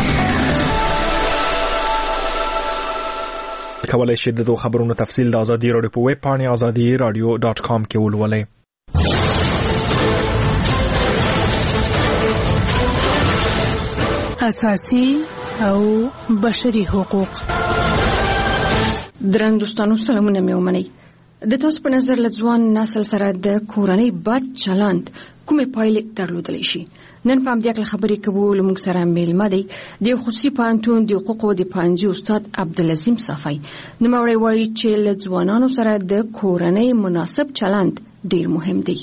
کولای شئ د خبرونو تفصیل د ازادي رادیو په ویب پاڼه azadiradio.com کې ولولئ. اساسي او بشري حقوق. درنو دوستانو سلامونه مې ومنئ. د تاسو په نظر لځوان نسل سره د کورنۍ بد چلند کومې پایلې درلودلی شي؟ نن په همدې اړه خبرې کوو. له موږ سره میلمه دی د خصوصي پوهنتون د حقوقو د پوهنځي استاد عبدالعظیم صافی. نوموړی وایي چې له ځوانانو سره د کورنۍ مناسب چلند ډیر مهم دی.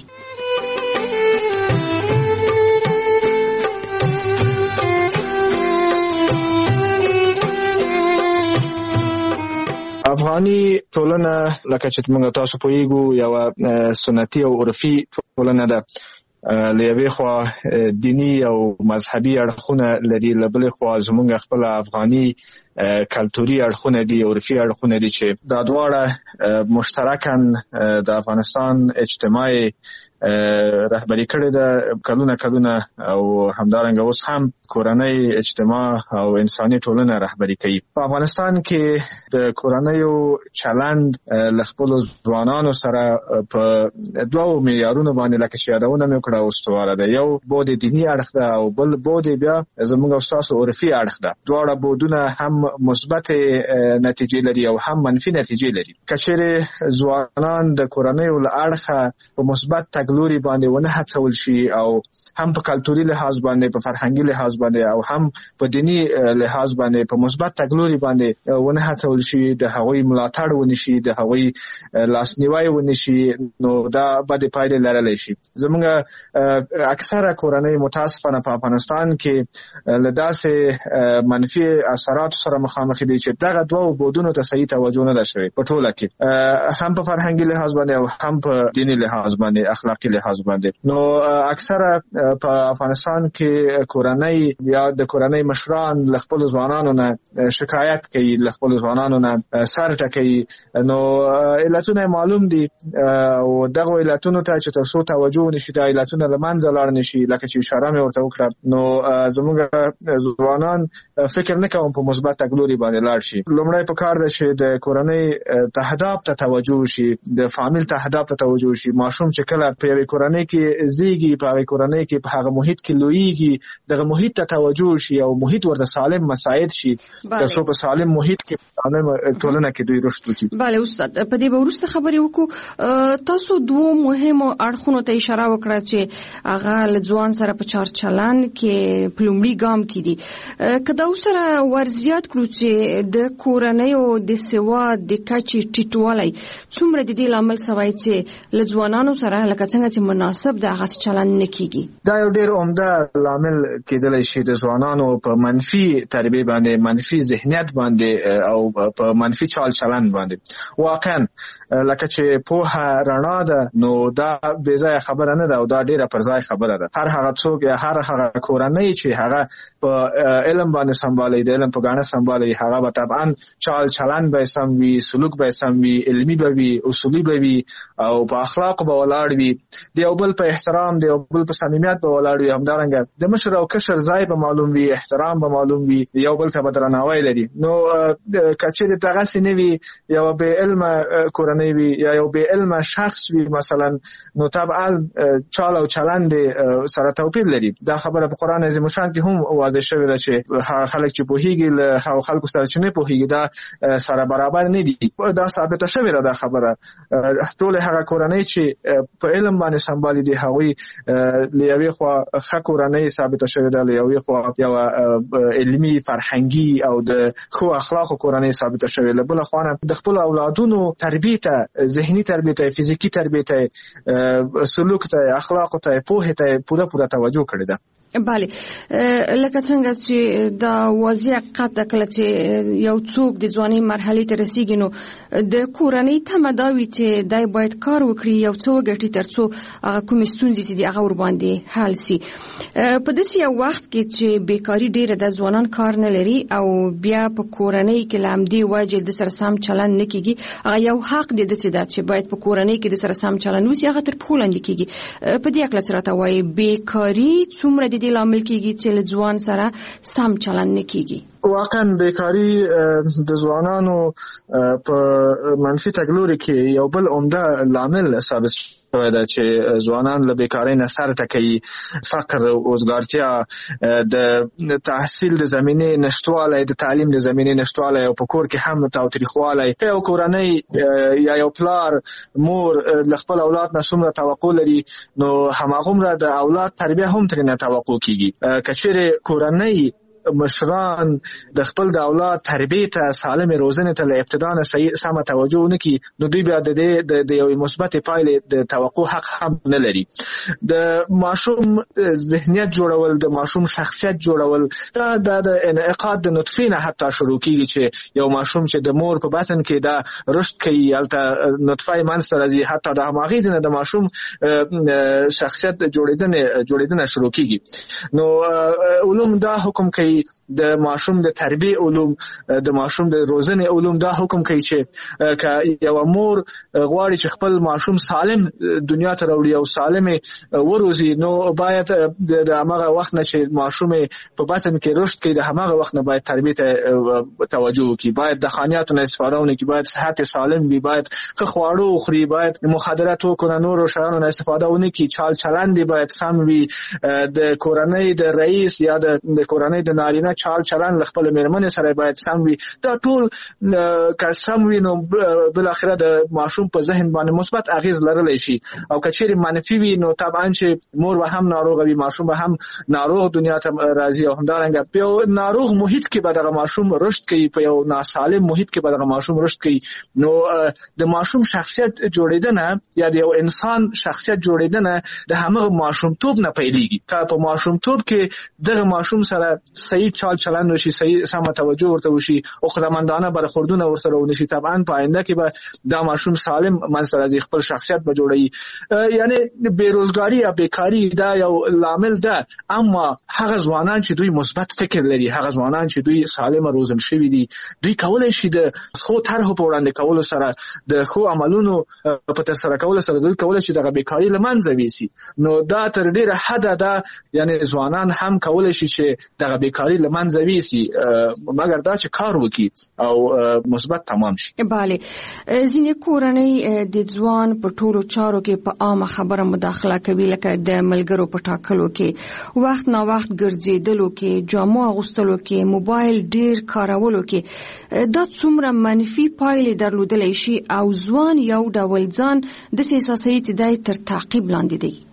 افغاني ټولنه لکه چې موږ تاسو پوهیږو یو سنتي او عرفي ټولنه ده. لېوې خوا دینی او مذهبي اړخونه لري، لبلې خوا زموږ خپل افغاني کلتوري اړخونه دي، عرفي اړخونه دي چې دا دواړه مشترکاً د افغانستان اجتماعي رهبری کړی ده کلونه او همدارنګه اوس هم کورنۍ اجتماع او انساني ټولنه رهبری کوي. په افغانستان کې د کورنیو چلند له خپل ځوانانو سره په 2 معیارونو باندې لکه چې یادونه مې کړه استواره ده. یو بود دینی اړخ ده او بل بود بیا زموږ استاسو عرفي اړخ ده. دواړه بودونه هم مثبت نتیجې لري او هم منفي نتیجې لري. کچېرې ځوانان د کورنیو له اړخه په مثبت لوري باندې ونه هڅول شي او هم په کلتوري لحاظ باندې، په فرهنګي لحاظ باندې او هم په دینی لحاظ باندې په مثبت تګلوري باندې ونه هڅول شي، د هغوی ملاتړ ونشي، د هغوی لاسنیوي ونشي، نو دا بد پایلې لرلی شي. زموږ اکثره کورنۍ متاسفانه په افغانستان کې له داسې منفي اثراتو سره مخامخ دي چې دغه 2 بودونو ته صحیح توجه نه ده شوې په ټوله کې، هم په فرهنګي لحاظ باندې او هم په دینی لحاظ باندې، اخلاقی لحاظ باندې. نو اکثره په افغانستان کې کورنۍ یا د کورنۍ مشران له خپل ځوانانو نه شکایت کوي، له خپل ځوانانو نه سر ټکوي. نو علتونه معلوم دي او دغه علتونو ته چې تاسو توجه نشي، دا علتونه له منځه لاړ نشي لکه چې اشاره مې ورته وکړه. نو زموږ ځوانان فکر نه کوم په مثبت تګلوري باندې لاړ شي. لومړی په کار ده چې د کورنۍ تهداب ته توجه شي، د فامیل تهداب ته توجه شي. ماشوم چې کله په یوه کورنۍ کې زیږي، په هغه کورنۍ کې په هغه محیط کې لویږي، دغه محیط ته توجه شي او محیط ورته سالم مساعد شي ترڅو په سالم محیط کې ټولنه کې دوی رشد وکړي. بله استاد، په دې به وروسته خبرې وکړو. تاسو 2 مهمو اړخونو ته اشاره وکړه چې هغه له ځوان سره په چار چلند کې په لومړي ګام کې دي. که دا سره ورزیات کړو چې د کورنیو د سواد د کچې ټیټوالی څومره د دې لامل سوی چې له ځوانانو سره لکه څنګه څنګه چې مناسب د هغه چلند نه کیږي؟ دا یو ډیر عمده لامل کېدلی شي د ځوانانو په منفي تربیه باندې، منفي ذهنیت باندې او په منفي چال چلند باندې. واقعا لکه چې پوهه رڼا ده، نو دا بې ځایه خبره نه ده او دا ډیره پر ځای خبره ده. هر هغه څوک یا هر هغه کورنۍ چې هغه په علم باندې سمبالي، د علم په ګاڼه سمبالي، هغه به طبعا چال چلند به سم وي، سلوک به سم وي، علمي به وي، اصولي به وي او په اخلاق به ولاړ وي، د یو بل په احترام، د یو بل په صمیمیت به ولاړ وي. همدارنګه د مشر او کشر ځای به معلوم وي، احترام به معلوم وي، یو بل ته به درناوی لري. نو که چېرې دغسې نه وي، یو بې علمه کورنۍ وي یا یو بې علمه شخص وي مثلا، نو طبعا چال او چلند سره توپیر لري. دا خبره په قرآن عظیم الشان کې هم واضح شوې ده چې خلک چې پوهیږي له هغو خلکو سره چې نه پوهیږي دا سره برابر نه دي. دا ثابته شوې ده دا خبره. ټول هغه کورنۍ چې په علم باندې سمبالي دي، هغوی له یوې خوا ښه کورنۍ ثابته شوې ده، له یوې خوا یوه علمي فرهنګي او د ښو اخلاقو کورنۍ ثابته شوې. له بله خوا د خپلو اولادونو تربیې ته، ذهني تربیې ته، فزیکي تربیې ته، سلوک ته، اخلاقو ته، پوهې ته پوره توجه کړې ده. بله، لکه څنګه چې دا واضح حقیقت ده، کله چې یو څوک د ځوانۍ مرحلې ته رسیږي نو د کورنۍ تمه دا وي چې دی باید کار وکړي، یو څه وګټي تر څو هغه کومې ستونزې چې دي هغه ورباندې حل سي. په داسې یو وخت کې چې بیکاري ډېره ده، ځوانان کار نه لري او بیا په کورنۍ کې له همدې وجې د سره سم چلند نه کیږي. هغه یو حق دی داسې ده چې باید په کورنۍ کې د سره سم چلند وسي، هغه تر پښو لاندې کیږي. په دې هکله څه راته وایي، بیکاري څومره د دې لامل کیږي چې له ځوان سره سم چلند نه کیږي؟ واقعا بیکاری د ځوانانو په منفي تګلوري کې یو بل عمده لامل ثابت شوی ده چې ځوانان له بیکارۍ نه سر ټکوي. فقر، وزګارتیا، د تحصیل د زمینې نشتوالی، د تعلیم د زمینې نشتوالی او په کور کې هم تاوتریخوالی. که یو کورنۍ یا یو پلار مور له خپل اولاد نه څومره توقع لري، نو هماغومره د اولاد تربیه هم ترېنه توقع کیږي. که چېرې کورنۍ مشران د خپل د اولاد تربیې ته، سالم روزنې ته له ابتدا نه سمه توجه ونه کړي، نو دوی بیا د یوې مثبتې پایلې د توقع حق هم نه لري. د ماشوم ذهنیت جوړول، د ماشوم شخصیت جوړول، دا د انعقاد د نطفې نه حتی شروع کیږي چې یو ماشوم چې د مور په بطن کې دا رشد کوي، هلته نطفه یې منځته راځي، حتی د هماغې نه د ماشوم شخصیت جوړېدنه شروع کیږي. نو علوم دا حکم کوي، د ماشوم د تربیه علوم، د ماشوم د روزنې علوم دا حکم کوي چې که یو مور غواړي چې خپل ماشوم سالم دنیا ته راوړي او سالم وروزي، نو باید د هماغه وخت نه چې ماشوم په بطن کې رشد کوي، د هماغه وخت نه باید تربیه ته توجه وکړي، باید د خانیاتو نه استفاده ونه کړي، باید صحت سالم وي، باید ښه خواړه وخوري، باید مخدرات وکړي، نورو شیانو نه استفاده ونه کړي، چال چلند باید سم وي، د کورنۍ د رئیس یا د کورنۍ د نارینه چال چلند خپل میرمنې سره باید سم وي. دا ټول که سم وي نو بل اخره د ماشوم په ذهن باندې مثبت اغیز لرلی شي. او که چیرې منفي وي نو طبعا چې مور به هم ناروغه وي، ماشوم به هم ناروغ دنیا ته راځي او همدارنګه په یو ناروغ محیط کې به دغه ماشوم رشد کوي، په یو ناسالم محیط کې به دغه ماشوم رشد کوي. نو د ماشوم شخصیت جوړېدنه یا د یو انسان شخصیت جوړېدنه د همغه ماشومتوب نه پیلېږي. که په ماشومتوب کې دغه ماشوم سره صحیح چال چلند وشي، صحیح سمه توجه ورته وشي او خدمتمندانه برخوردونه ورسره ونشي، طبعا په آینده کې به دا ماشوم سالم منځته راځي، خپل شخصیت به جوړوي. یعنی بیروزګاري یا بیکاري دا یو لامل ده، اما هغه ځوانان چې دوی مثبت فکر لري، هغه ځوانان چې دوی سالم روزل شوي دي، دوی کولی شي د ښو طرحو په وړاندې کولو سره، د ښو عملونو په ترسره کولو سره دوی کولی شي دغه بیکاري له منځه یوسي. نو دا تر ډېره حده ده، یعنی ځوانان هم کولی شي چې دغه بیکاري له منځه ویسي، مګر دا چې کار وکړي او مثبت تمام شي. بله، ځینې کورنۍ د ځوان په ټولو چارو کې په عامه خبره مداخله کوي، لکه د ملګرو په ټاکلو کې، وخت نا وخت ګرځېدلو کې، جامو اغوستلو کې، موبایل ډیر کارولو کې. دا څومره منفي پایلې درلودلی شي او ځوان یو ډول ځان داسې احساسوي چې دی تر تعقیب لاندې دی.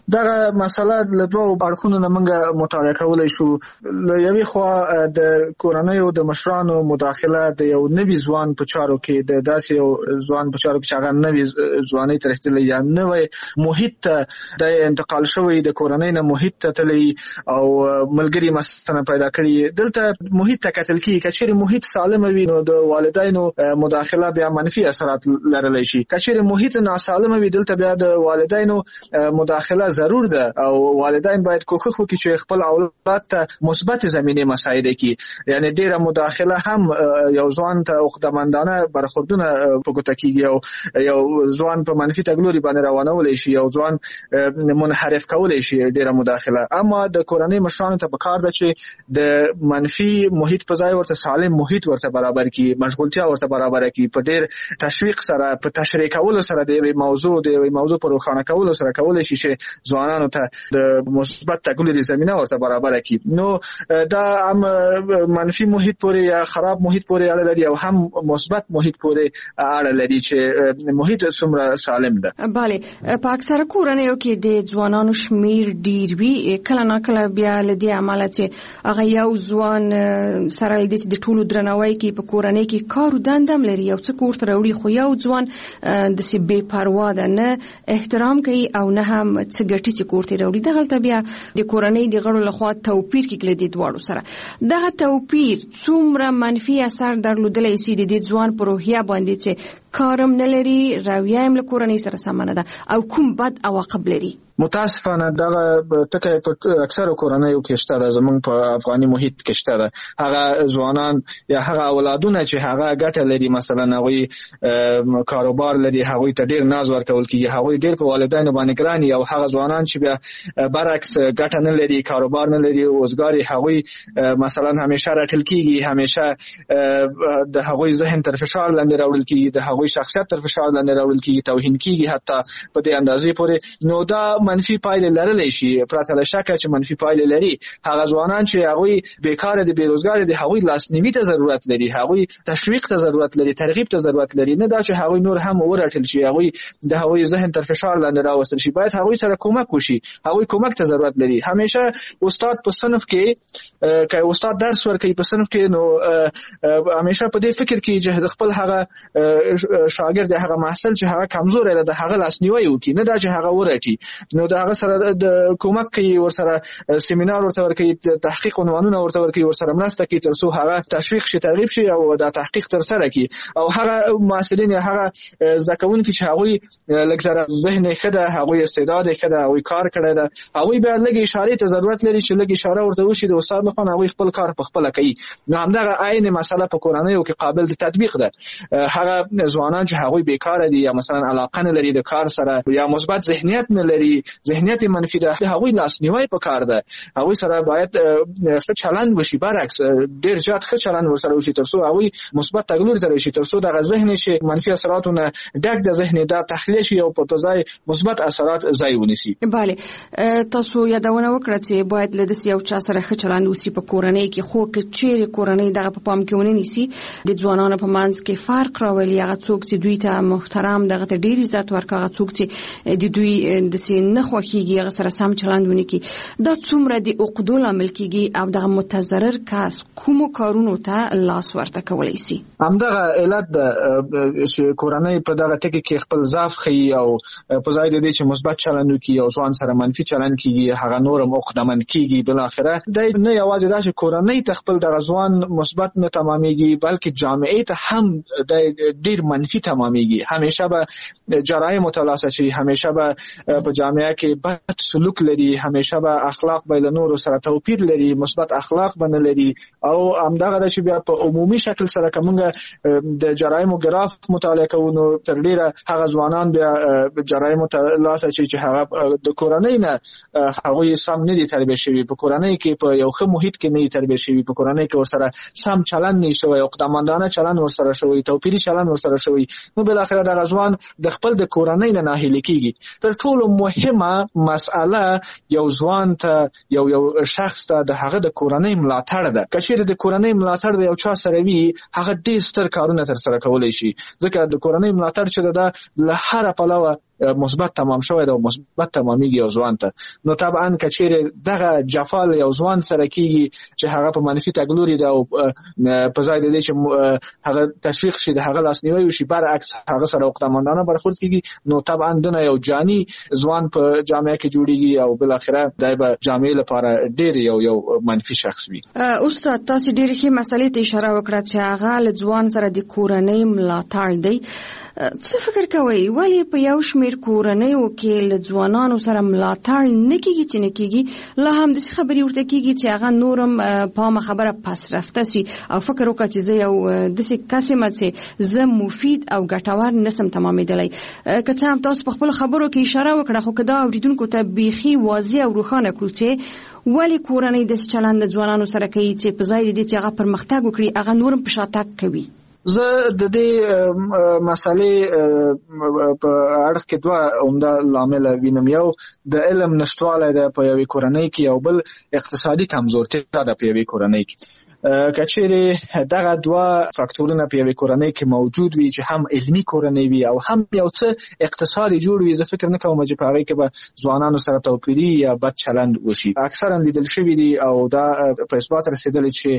دغه مسله له دوه اړخونو نه موږ مطالعه کولای شو. له یوې خوا د کورنیو د مشرانو مداخله د یو نوي ځوان په چارو کې د داسې یو ځوان په چارو کې چې هغه نوي ځوانۍ ته رسېدلی یا نوی محیط ته د انتقال شوی د کورنۍ نه محیط ته تللی او ملګري مثلا پیدا کړي. دلته محیط ته کتل کېږي که چیرې محیط سالم وي نو د والدینو مداخله بیا منفي اثرات لرلی شي. که چیرې محیط ناسالم وي دلته بیا د والدینو مداخله ضرور ده او والدین باید کوښښ وکړي چې خپل اولاد ته مثبت زمینه مساعده کړي. یعنی ډیره مداخله هم یو ځوان ته عقدهمندانه برخوردونه په ګوته کېږي او یو ځوان په منفي تګلوري باندې روانولی شي، یو ځوان منحرف کولی شي ډیره مداخله. اما د کورنۍ مشرانو ته پکار ده چې د منفي محیط په ځای ورته سالم محیط ورته برابر کړي، مشغولتیا ورته برابر کړي، په ډیر تشویق سره په تشریح کولو سره د یوې موضوع په روښانه کولو سره کولی شي چې ځوانانو ته د مثبت تګلوري زمینه ورته برابر کړي. نو دا هم منفي محیط پورې یا خراب محیط پورې اړه لري او هم مثبت محیط پورې اړه لري چې محیط څومره سالم ده. بله، په اکثره کورنیو کې د ځوانانو شمیر ډیر وي. کله ناکله بیا له دې عمله چې هغه یو ځوان سره د ټولو درناوی کې په کورنۍ کې کار او دندم لري او څه کور ته راوړي، خو یو ځوان د سی بے پروا ده، نه احترام کوي او نه هم څه ګټي چې کور ته راوړي. دغه بیا د کورنۍ د غړو لخوا توپیر کې کړي دواړو سره. دغه توپیر څومره منفي اثر درلودلی شي د دې ځوان په روحیه باندې چې کارم نه لري، رویه هم له کورنۍ سره سمه نه ده او کوم بد عواقب لري. متاسفانه دغه ټکی په اکثره کورنیو کې شته ده، زمونږ په افغاني محیط کې شته ده. هغه ځوانان یا هغه اولادونه چې هغه ګټه لري، مثلا هغوی کاروبار لري، هغوی ته ډیر ناز ورکول کېږي، هغوی ډیر په والدینو باندې ګران دي، او هغه ځوانان چې بیا برعکس ګټه نه لري، کاروبار نه لري، روزګار هغوی مثلا همیشه راټول کېږي، همیشه د هغوی ذهن تر فشار لاندې راوړل کېږي، د هغوی شخصیت تر فشار لاندې راوړل کېږي، توهین کېږي حتی په دې اندازې پورې. نو دا منفي پایلې لرلی شي، پرته له شکه چې منفي پایلې لري. هغه ځوانان چې هغوی بیکاره دي، بیروزګار دي، هغوی لاسنیوي ته ضرورت لري، هغوی تشویق ته ضرورت لري، ترغیب ته ضرورت لري. نه دا چې هغوی نور هم ورټل شي، هغوی د هغوی ذهن تر فشار لاندې راوستل شي. باید هغوی سره کومک وشي، هغوی کومک ته ضرورت لري. همیشه استاد په صنف کې که استاد درس ورکوي په صنف کې، نو همیشه په دې فکر کې چې خپل هغه شاګرد هغه محصل چې هغه کمزور دی د هغه لاسنیوي وکړي، نه دا چې هغه ورټي. نو دا هغه سره د کومک کوي، ورسره سیمینار ورته ورکوي، تحقیق عنوانونه ورته ورکوي، ورسره مرسته کوي تر څو هغه تشویق شي، ترغیب شي او دا تحقیق تر سره کوي. او هغه محصلین یا هغه زده کوونکي چې هغوی لږ زره ذهن ښه ده، هغوی استعداد ښه ده، هغوی کار کړی ده، هغوی بیا لږ اشارې ته ضرورت لري چې لږ اشاره ورته وشي د استاد لخوا، هغوی خپل کار په خپله کوي. نو همدغه عین مسله په کورنیو کې قابل د تطبیق ده. هغه ځوانان چې هغوی بیکاره دي یا مثلا علاقه نه لري د کار سره، یا مثبت ذهنیت نه لري، ذهنیت منفي ده، هغوی لاسنیوی پکار ده. هغوی سره باید ښه چلند وشي، برعکس ډیر زیات ښه چلند ورسره وشي تر څو هغوی مثبت تګلوري ته راشي، تر څو دغه ذهن چې منفي اثراتو نه ډک د ذهن دا تخلیه شي او په ځای مثبت اثرات ځای ونیسي. بله، تاسو یادونه وکړه چې باید له داسې یو چا سره ښه چلند وشي په کورنۍ کې، خو که چیرې کورنۍ دغه په پام کې ونه نیسي، د ځوانانو په منځ کې فرق راولي. هغه څوک چې دوی ته محترم، دغه ته ډیر عزت ورکوي، هغه څوک چې د دوی داسې نه خوښیږي، هغه سره سم چلند ونه کړي، دا څومره د عقدو لامل کېږي او دغه متضرر کس کومو کارونو ته لاس ورته کولی شي. همدغه علت ده چې کورنۍ په دغه ټکي کې خپل ضعف ښیي او په ځای د دې چې مثبت چلند وکړي او ځوان سره منفي چلند کېږي، هغه نور هم عقدمند کېږي. بالاخره دی نه یوازې دا چې کورنۍ ته خپل دغه ځوان مثبت نه تمامېږي، بلکې جامعې ته هم ډیر منفي تمامېږي. همیشه به جرایم ترلاسه شي، همیشه به په جامعه کې بد سلوک لري، همیشه به اخلاق به له نورو سره توپیر لري، مثبت اخلاق به نه لري. او همدغه د چې بیا په عمومي شکل سره کومه د جرایمو ګراف مطالعه کوو، نو تر ډیره هغه ځوانان بیا جرایمو ته لاسه شي چې هغه د کورنۍ نه هغوی سم نه دي تربیه شوي، په کورنۍ کې په یو ښه محیط کې نه دي تربیه شوي، په کورنۍ کې ورسره سم چلند نه شوی، عقدهمندانه چلند ورسره شوی، توپیري چلند ورسره شوی. نو بالاخره دغه ځوان د خپل د کورنۍ نه ناهیلي کېږي. تر ټولو مهمه مسأله یو ځوان ته، یو شخص ته د هغه د کورنۍ ملاتړ ده. که چیرې د کورنۍ ملاتړ د یو چا سره وي، هغه ډېر ستر کارونه ترسره کولی شي، ځکه د کورنۍ ملاتړ چې ده له هره پلوه مثبت تمام شوی دا او مثبت تمامیږي یو ځوان ته، نو طبعا کچېرې دغه جفا یو ځوان سره کیږي چې هغه په منفي تګلوري دا او په ځای د دې چې هغه تشویق شي د هغه لاسنیوي وشي، برعکس هغه سره عقدمندانه برخورد کیږي، نو طبعا دنه یو جاني ځوان په جامعه کې جوړیږي او بل اخره دای به جامعه لپاره ډېر یو منفي شخص وي. استاد تاسو ډېر ښه مسلې ته اشاره وکړه چې هغه له ځوان سره د کورنۍ ملاتړ دی. څه فکر کوئ ولی په یو شمیر کورنیو کې له ځوانانو سره ملاتړ نه کیږي چې نه کیږي، لا هم د خبرې ورته کیږي چې هغه نورم په خبره پس رفته سي او فکر وکړي چې زه یو داسې کس یم چې زه مفید او ګټور نسم تمامېدلی. که څه هم تاسو په خپل خبرو کې اشاره وکړه، خو که دا اوریدونکو ته بیخي واضح او روښانه کړو چې ولی کورنۍ داسې چلند د ځوانانو سره کوي چې په ځای د دې چې هغه پرمختګ وکړي هغه نورم په شاتګ کوي. زه د دې مسالې په اړه کې دوه عمده لامل وینم. یو د علم نشټوالی ده په یوې کورنۍ کې، او بل اقتصادي کمزورتیا ده په یوې کورنۍ کې. کچېرې دغه دوه فاکتورونه په یوې کورنۍ کې موجود وي چې هم علمي کورنۍ وي او هم یو څه اقتصادي جوړ وي، زه فکر نه کوم چې په هغې کې به ځوانانو سره توپیري یا بد چلند وشي. اکثرا لیدل شوي دي او دا په اثبات رسېدلي چې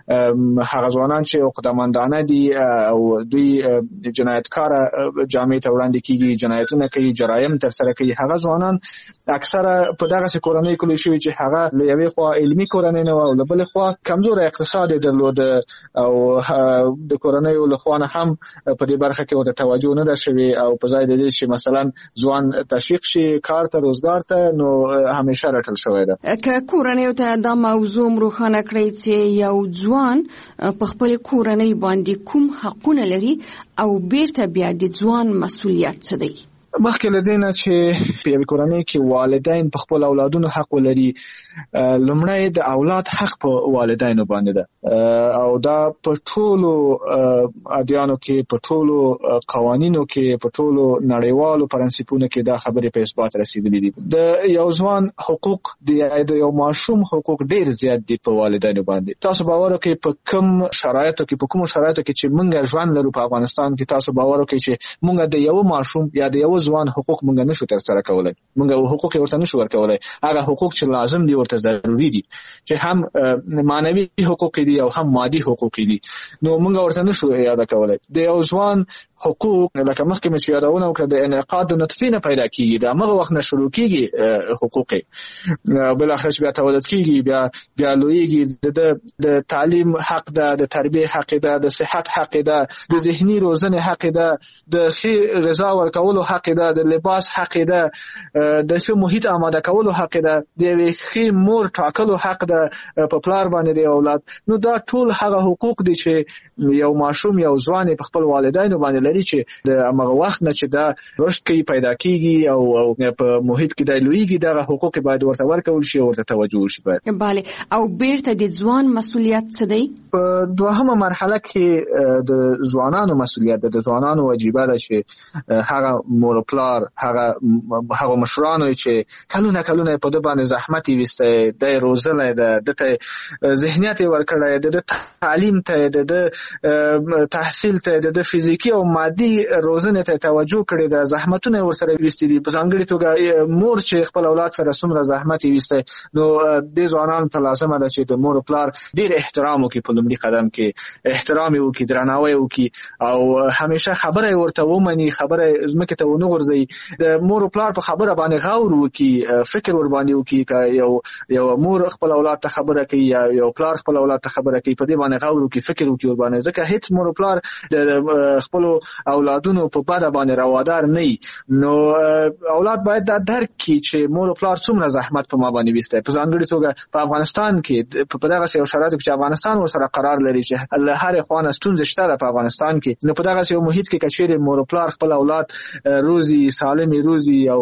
هغه ځوانان چې عقدمندانه دي او دوی جنایتکاره جامعې ته وړاندې کېږي، جنایتونه کوي، جرایم ترسره کوي، هغه ځوانان اکثره په دغسې کورنۍ کې لوی شوي چې هغه له یوې خوا علمي کورنۍ نه وه او له بلې خوا کمزوره اقتصاد درلود او د کورنۍ له خوا نه هم په دې برخه کې ورته توجه نه ده شوې، او په ځای د دې چې مثلا ځوان تشویق شي کار ته روزګار ته، نو همیشه رټل شوی ده. که کورنۍ ته دا موضوع روښانه کړئ چې یو ځوان په خپل کورنۍ باندې کوم حقونه لري او بیرته بیا د ځوان مسؤلیت څه دی؟ مخکې له دې نه چې په یوې کورنۍ کې والدین په خپل اولادونو حق ولري، لومړی د اولاد حق په والدینو باندې ده، او دا په ټولو ادیانو کې، په ټولو قوانینو کې، په ټولو نړیوالو پرنسپونو کې دا خبرې په اثبات رسېدلې دي. د یو ځوان حقوق د یو ماشوم حقوق ډېر زیات دي په والدینو باندې. تاسو باور وکړئ په کومو شرایطو کې چې موږ ژوند لرو په افغانستان کې، تاسو باور وکړئ چې موږ د یو ماشوم یا د یو ځوان حقوق موږ نشو ترسره کولای، موږ حقوق ورته نشو ورکولای. هغه حقوق چې لازم دي ورته ضروري دي، چې هم معنوي حقوق دي او هم مادي حقوق دي، نو موږ ورته نشو یاد کولای. د یو ځوان حقوق لکه مخکې مې چې یادونه وکړه د انعقاد د نطفې نه پیدا کیږي، د هغه وخت نه شروع کیږي حقوق، بل اخر چې بیا تولد کیږي، بیا لویږي، د تعلیم حق ده، د تربیه حق ده، د صحت حق ده، د ذهني روزنې حق ده، د ښه غذا ورکولو حق ده، د لباس حق ده، د ښه محیط آماده کولو حق ده، د یوې ښې مور ټاکلو حق ده په پلار باندې د اولاد. نو دا ټول هغه حقوق دي چې یو ماشوم یو ځوان په خپل والدینو باندې لري چې د هغه وخت نه چې دا رشد کوي، پیدا کیږي او په محیط کې د لویږي، دغه حقوق باید ورته ورکول شي او ورته توجه وشي. بله. او بیرته د ځوان مسؤلیت څه دی؟ په دوهمه مرحله کې د ځوانانو مسؤلیت ده، د ځوانانو واجبه ده چې هغه مور پلار، هغه مشرانو چې کلونه په د باندې زحمت ویسته، د روزنه ده، د ذهنیت ورکړی، د تعلیم ته، د تحصیل ته، د فزیکی او مادي روزنه ته توجه کړی، د زحمتونه ورسره ویستي دي. په ځانګړي توګه مور چې خپل اولاد سره څومره زحمت ویسته، نو د ځوانانو ته لازمه ده چې د مور پلار ډیر احترام وکړي، په لومړي قدم کې احترام وکړي، درناوی وکړي، او همیشه خبره ورته ومني، خبره زمکه ته ونه غورځي. د مور پلار په خبره باندې غور وکړي، فکر ور باندې وکړي. یو مور خپل اولاد ته خبره کوي یا یو پلار خپل اولاد ته خبره کوي، په دې باندې غور وکړي، فکر وکړي ور باندې، ځکه هیڅ مور پلار د خپل اولادونو په بده باندې روادار نه وي. نو اولاد باید دا درک کړي چې مور پلار څومره زحمت په ما باندې وسته. په ځانګړي توګه په افغانستان کې په دغه یو شرایطو کې چې افغانستان ورسره قرار لري چې له هر خوانه ستونزې شته په افغانستان کې، نو په دغه یو محیط کې کچېرې مور پلار خپل اولاد روزي، سالمي روزي او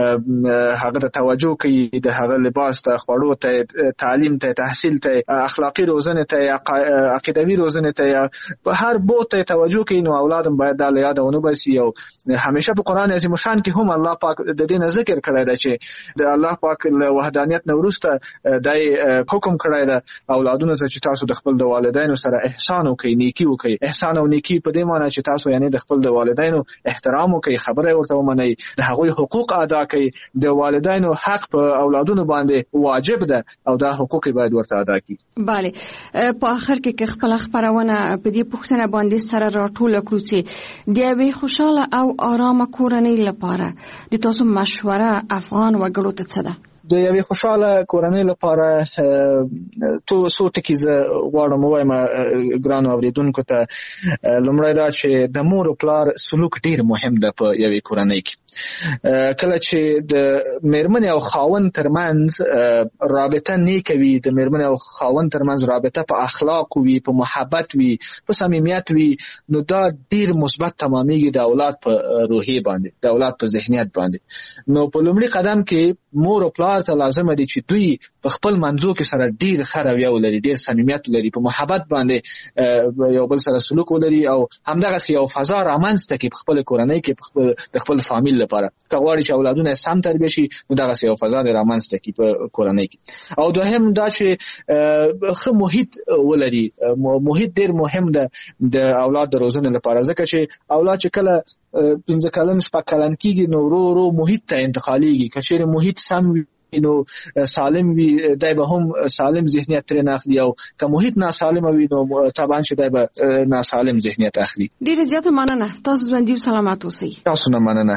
هغه ته توجه کوي، د هغه لباس ته، خوړو ته، تعلیم ته، تحصیل ته، اخلاقی روزنه ته، عقیدوي روزنه ته، په هر بوت ته توجه کوي، نو اولاد هم باید باید دا له یاده ونه باسي او همیشه په قرآن عظیم شان کې هم الله پاک د دې نه ذکر کړی دی چې د الله پاک له وحدانیت نه وروسته دای حکم کړی دی اولادونو ته چې تاسو د خپل د والدینو سره احسان وکړئ، نیکی وکړئ. احسان او نیکی په دې معنی چې تاسو یعنی د خپل د والدینو احترام وکړئ، خبره ورته ومنئ، د هغوی حقوق ادا کړئ. د والدینو حق په اولادونو باندې واجب ده او دا حقوق باید ورته ادا کړي. bale په اخر کې خپل خبرونه په دې پوښتنه باندې سره راټول کړو چې د یوې خوشاله او آرامه کورنۍ لپاره د تاسو مشوره افغان وګړو ته څه ده؟ د یوې خوشاله کورنۍ لپاره څو ټکي زه غواړم ووایم ګرانو اورېدونکو ته. لومړی دا چې د مور او پلار سلوک ډېر مهم ده په یوې کورنۍ کې. کله چې د مېرمنې او خاوند ترمنځ رابطه نیکه وي، د مېرمنې او خاوند ترمنځ رابطه په اخلاق وي، په محبت وي، په صمیمیت وي، نو دا ډېر مثبت تمامیږي د اولاد په روحیه باندې، د اولاد په ذهنیت باندې. نو په لومړي قدم کې مور او پلار ته لازمه دي چې دوی په خپل منځو کې سره ډېر ښه رویه ولري، ډېر صمیمیت ولري، په محبت باندې یو بل سره سلوک ولري او همدغسې یو فضا رامنځته کړي په خپله کورنۍ کې، د خپل فامیل لپاره. که غواړي چې اولادونه سم تربیه شي نو دغسې یو فضا دې رامنځته کړي په کورنۍ کې. او دوهم دا چې ښه محیط ولري. محیط ډېر مهم ده د اولاد د روزنې لپاره، ځکه چې اولاد چې کله 15 کلن 6 کلن کېږي نو ورو ورو محیط ته انتقالېږي. که چېرې محیط سم وي نو سالم وي، دی به هم سالم ذهنیت ترې نه اخلي، او که محیط ناسالمه وي نو طبعا چې دی به ناسالم ذهنیت اخلي. ډېره زیاته مننه. تاسو ژوندي او سلامت اوسئ. تاسو نه مننه.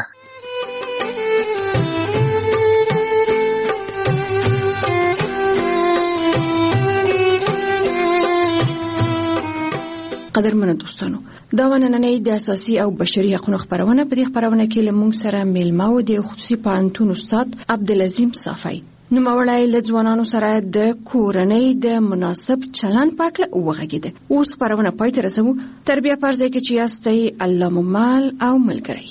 قدرمنو دوستانو، دا ونننۍ د اساسي او بشري حقوقو خبرونه. په دې خبرونه کې له موږ سره میلمه و د خصوصي پوهنتون استاد عبدالعظیم صافی. نوموړی له ځوانانو سره د کورنۍ د مناسب چلند په اړه وغږېده. اوس خبرونه پای ته رسوو. تربیه فرض دی چې یاستئ الله مو مال او ملګری.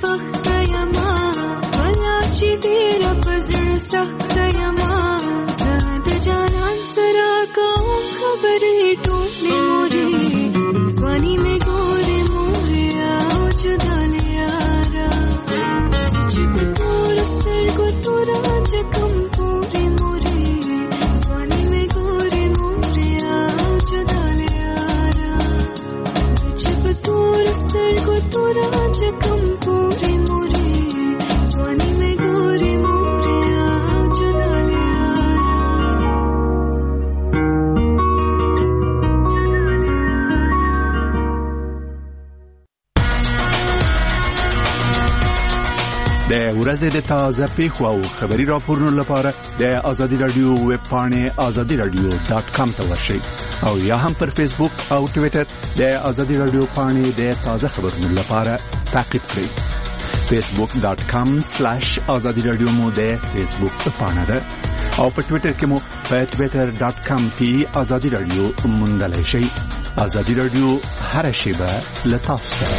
خوشبخت یما ولا چې ډېر پزړ سخت یما زه د جانان سره کوم خبرې ټولې مورې ځواني مې ګورې مورې او جدا لیاره چې په تورو سترګو توره چکم پورې مورې ځواني مې ګورې مورې او جدا لیاره چې په تورو سترګو توره چکم پورې مورې ځواني مې ګورې مورې او جدا د ورځې د تازه پیښو او خبري راپورونو لپاره د آزادي رادیو ویب پاڼې azadiradio.com ته ورشئ او یا هم پر فیسبوک او ټوئیټر د آزادي رادیو پاڼې د تازه خبرونو لپاره تعقیب کړئ. facebook.com/azadiradio مو د فیسبوک پاڼه ده او په ټوئیټر کې مو په twitter.com/azadiradio موندلای شئ. آزادي رادیو هر شیبه له تاسو سره.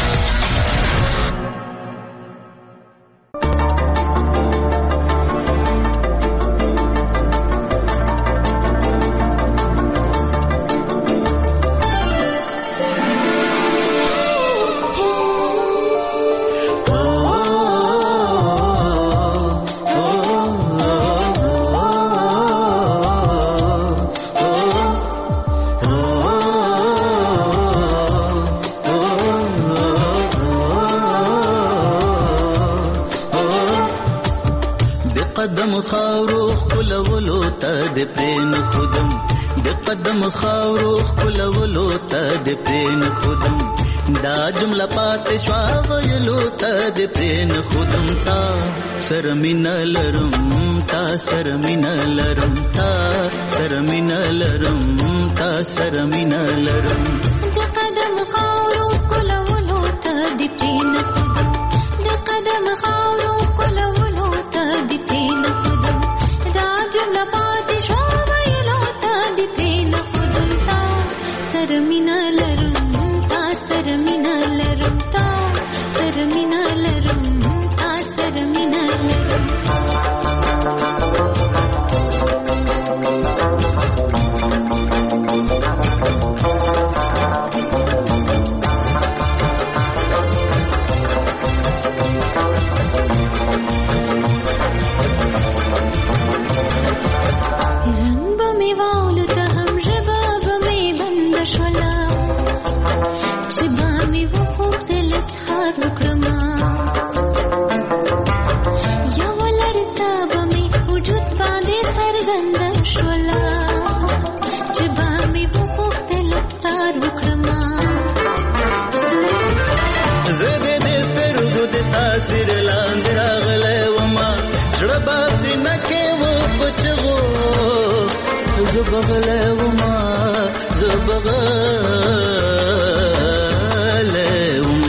قدم خاورو خلولو ته د پرین خودم د قدم خاورو خلولو ته د پرین خودم دا جمله پاتې شو ویلو ته د پرین خودم تا سرمن لرم تا سرمن لرم تا سرمن لرم تا سرمن لرم د قدم خاورو خلولو ته د پرین خودم د قدم خاورو خلولو ته د پرین خودم دا جمله پاتې شو ویلو ته د پرین خودم تا سرمن لرم تا سرمن لرم تا سرمن لرم تا سرمن لرم تاثیر لاندې راغلی وما زړه باسي نه کې و پچغو زه بغلی وما زه بغلی وم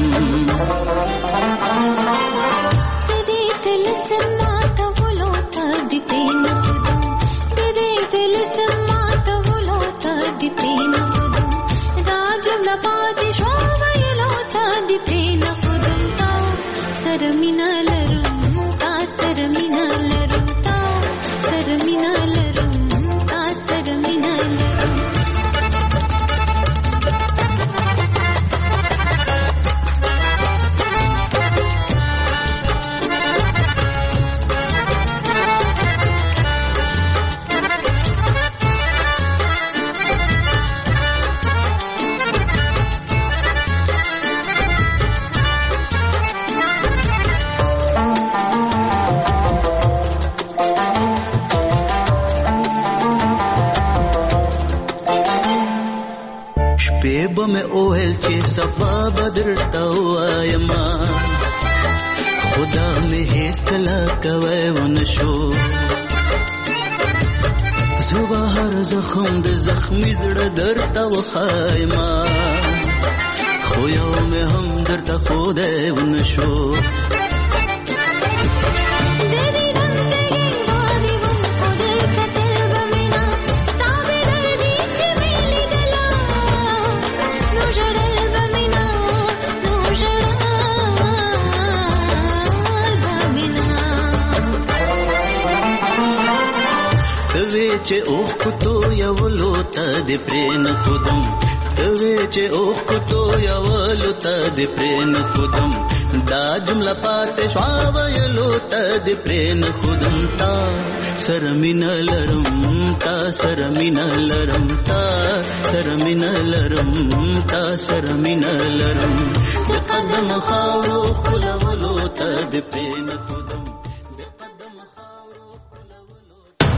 دې دل سماته ولو ته دې پین خودم دې دل سماته ولو ته دې پین خودم دا جمله پاتې شو ویلو ته دې پین خودم سرمن لرم تا سرمن لرم تا سرمن لرم تا سرمن لرم به مې اوهل چې صفا بدر تا وایم خدا مې هیڅ کله کوي ونشو زه هر زخم د زخمي زړه درته وخایم خو یو مې هم درته خو دی ونشو توی چې اوخ کوتو یولو ته د پرین خودم توی چې اوخ کوتو یولو ته د پرین خودم دا جمله پاتې شوا ویلو ته د پرین خودم تا سرمین لرم تا سرمین لرم تا سرمین لرم تا سرمین لرم د قدم خاورو خلولو ته د پرین خودم